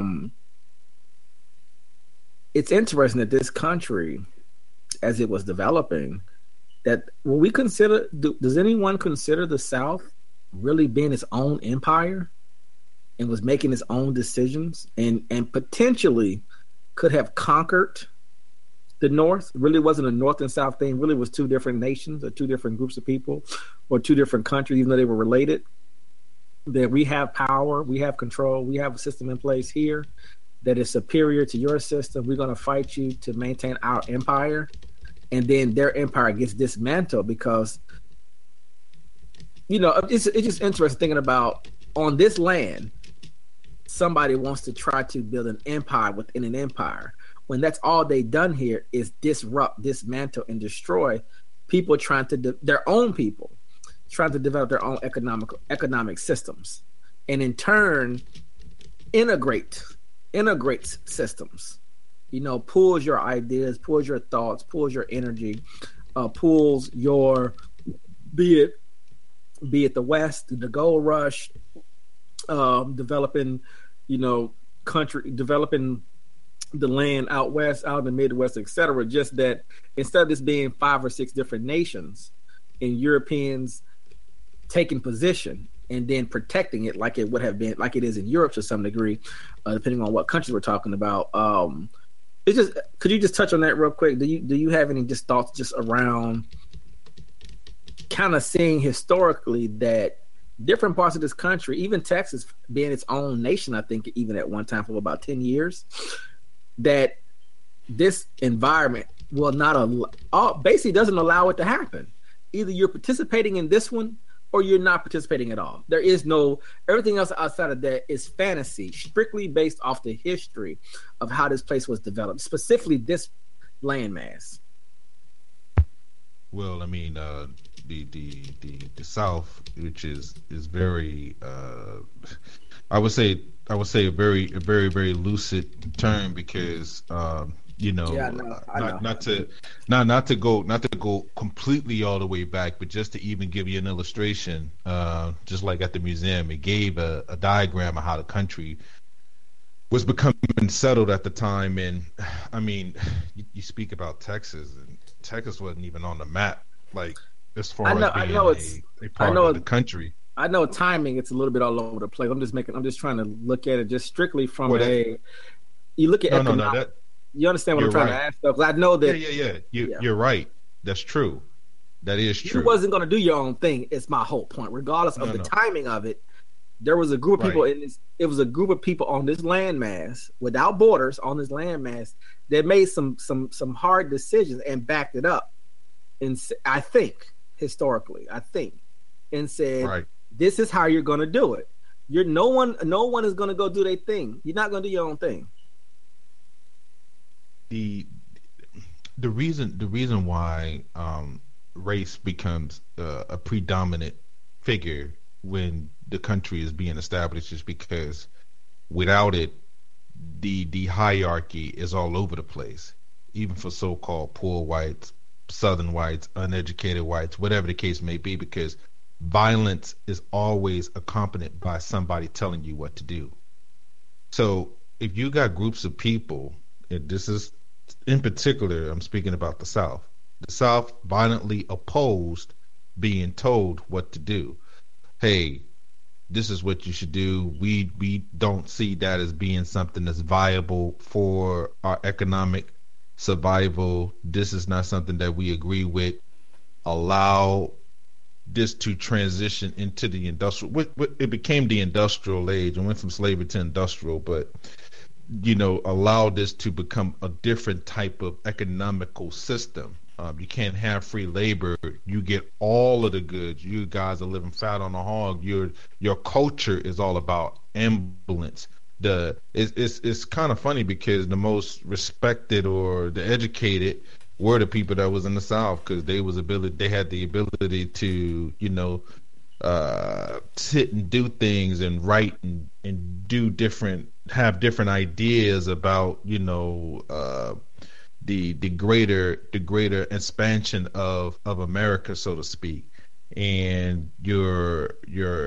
it's interesting that this country, as it was developing, that when we consider, does anyone consider the South really being its own empire and was making its own decisions and potentially could have conquered the North? Really wasn't a North and South thing. Really was two different nations or two different groups of people or two different countries, even though they were related. That we have power, we have control, we have a system in place here that is superior to your system. We're going to fight you to maintain our empire. And then their empire gets dismantled because, it's just interesting thinking about on this land, somebody wants to try to build an empire within an empire when that's all they've done here is disrupt, dismantle, and destroy people trying to their own people trying to develop their own economic systems, and in turn integrates systems. Pulls your ideas, pulls your thoughts, pulls your energy, pulls your be it the West, the gold rush, developing, country, developing the land out west, out in the Midwest, etc. Just that instead of this being 5 or 6 different nations and Europeans taking position and then protecting it like it would have been, like it is in Europe to some degree, depending on what countries we're talking about. It's just, could you just touch on that real quick? Do you have any just thoughts just around kind of seeing historically that different parts of this country, even Texas being its own nation, I think even at one time for about 10 years, that this environment will not basically doesn't allow it to happen. Either you're participating in this one or you're not participating at all. There is everything else outside of that is fantasy, strictly based off the history of how this place was developed, specifically landmass. Well, I mean, the South, which is very, I would say a very very lucid term because not to go completely all the way back, but just to even give you an illustration, just like at the museum, it gave a diagram of how the country was becoming settled at the time. And I mean, you speak about Texas, and Texas wasn't even on the map, like as far as being a part of the country. I know timing; it's a little bit all over the place. I'm just trying to look at it just strictly from you look at economic. You understand what I'm trying to ask, though? Because I know that. Yeah. You're right. That's true. That is true. You wasn't going to do your own thing. It's my whole point. Regardless of the timing of it, There was a group of people Right. in this. It was a group of people on this landmass without borders on this landmass that made some hard decisions and backed it up. And I think historically, and said, Right. "This is how you're going to do it. You're no one is going to go do their thing. You're not going to do your own thing." The reason why race becomes a predominant figure when the country is being established is because without it, the hierarchy is all over the place, even for so-called poor whites, southern whites, uneducated whites, whatever the case may be, because violence is always accompanied by somebody telling you what to do. So if you got groups of people, and this is in particular, I'm speaking about the South violently opposed being told what to do. Hey, this is what you should do. We don't see that as being something that's viable for our economic survival. This is not something that we agree with. Allow this to transition into the industrial. It became the industrial age and went from slavery to industrial, but allow this to become a different type of economical system. You can't have free labor. You get all of the goods. You guys are living fat on a hog. Your culture is all about ambulance. It's kind of funny because the most respected or the educated were the people that was in the South because they had the ability to sit and do things and write and have different ideas about the greater expansion of America, so to speak, and your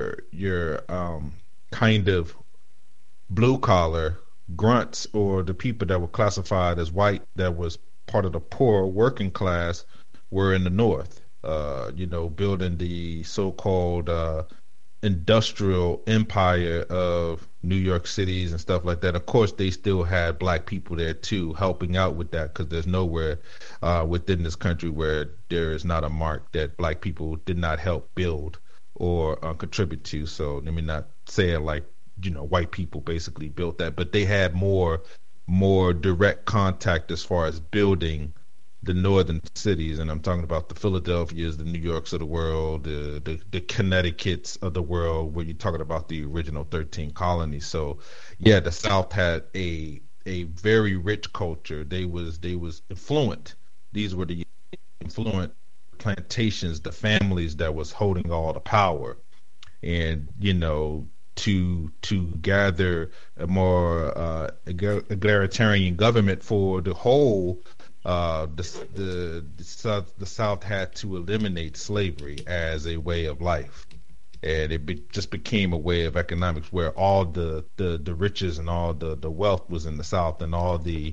kind of blue collar grunts or the people that were classified as white that was part of the poor working class were in the North, building the so-called industrial empire of New York cities and stuff like that. Of course, they still had black people there too, helping out with that, because there's nowhere within this country where there is not a mark that black people did not help build or contribute to. So let me not say it like white people basically built that, but they had more direct contact as far as building the northern cities, and I'm talking about the Philadelphias, the New Yorks of the world, the Connecticut's of the world, where you're talking about the original 13 colonies. So, yeah, the South had a very rich culture. They was affluent. These were the affluent plantations, the families that was holding all the power, and to gather a more egalitarian government for the whole. The South had to eliminate slavery as a way of life, and it just became a way of economics where all the riches and all the wealth was in the South, and all the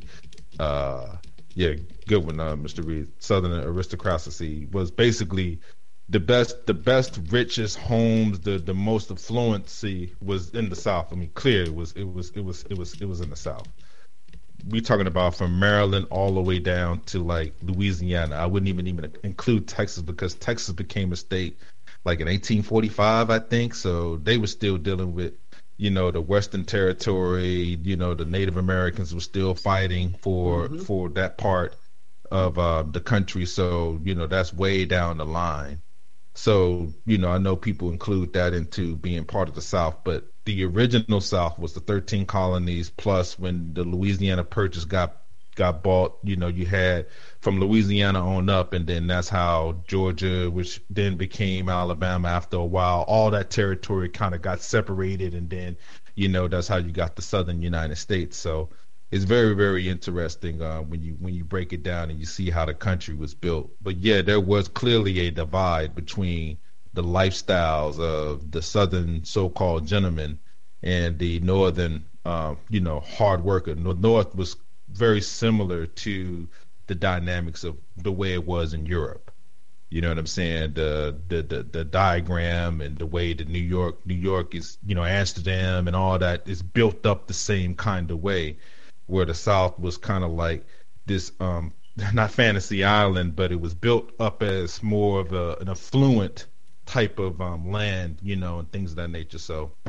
good one, Mr. Reed, Southern aristocracy was basically the best richest homes, the most affluency was in the South. I mean, clearly it was in the South. We talking about from Maryland all the way down to like Louisiana. I wouldn't even include Texas because Texas became a state like in 1845, I think. So they were still dealing with, the Western Territory. The Native Americans were still fighting for that part of the country. So that's way down the line. So I know people include that into being part of the South, but the original South was the 13 colonies, plus when the Louisiana Purchase got bought, you had from Louisiana on up, and then that's how Georgia, which then became Alabama after a while, all that territory kind of got separated, and then, that's how you got the Southern United States. So it's very, very interesting when you break it down and you see how the country was built. But yeah, there was clearly a divide between the lifestyles of the Southern so-called gentleman and the Northern, hard worker. The North was very similar to the dynamics of the way it was in Europe. You know what I'm saying? The diagram and the way that New York is, Amsterdam and all that is built up the same kind of way, where the South was kind of like this, not fantasy island, but it was built up as more of an affluent type of land, and things of that nature. So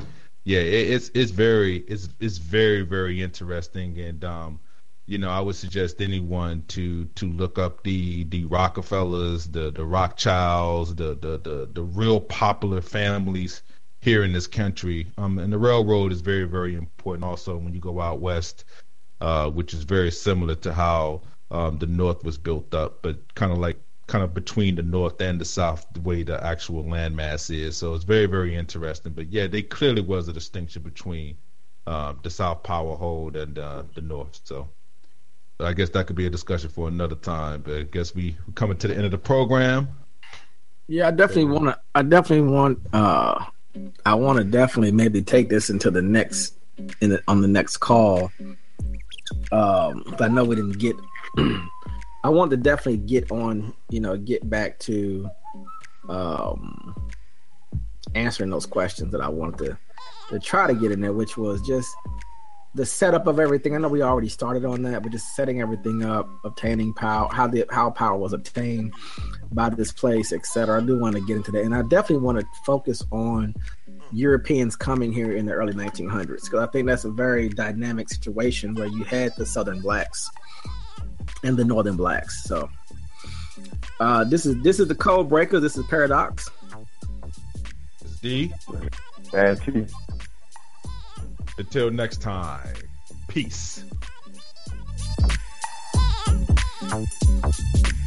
yeah, it's very very interesting, and I would suggest anyone to look up the Rockefellers, the Rothschilds, the real popular families here in this country. And the railroad is very very important also when you go out west, which is very similar to how the North was built up, but kind of between the North and the South, the way the actual landmass is. So it's very, very interesting. But yeah, there clearly was a distinction between the South power hold and the North. So I guess that could be a discussion for another time. But I guess we're coming to the end of the program. Yeah, I want to definitely maybe take this into the next on the next call. I know we didn't get. I want to definitely get back to answering those questions that I wanted to try to get in there, which was just the setup of everything. I know we already started on that, but just setting everything up, obtaining power, how power was obtained by this place, etc. I do want to get into that, and I definitely want to focus on Europeans coming here in the early 1900s, because I think that's a very dynamic situation where you had the Southern blacks and the Northern blacks. So this is the Code Breakers. This is Paradox. It's D. And T. Until next time, peace.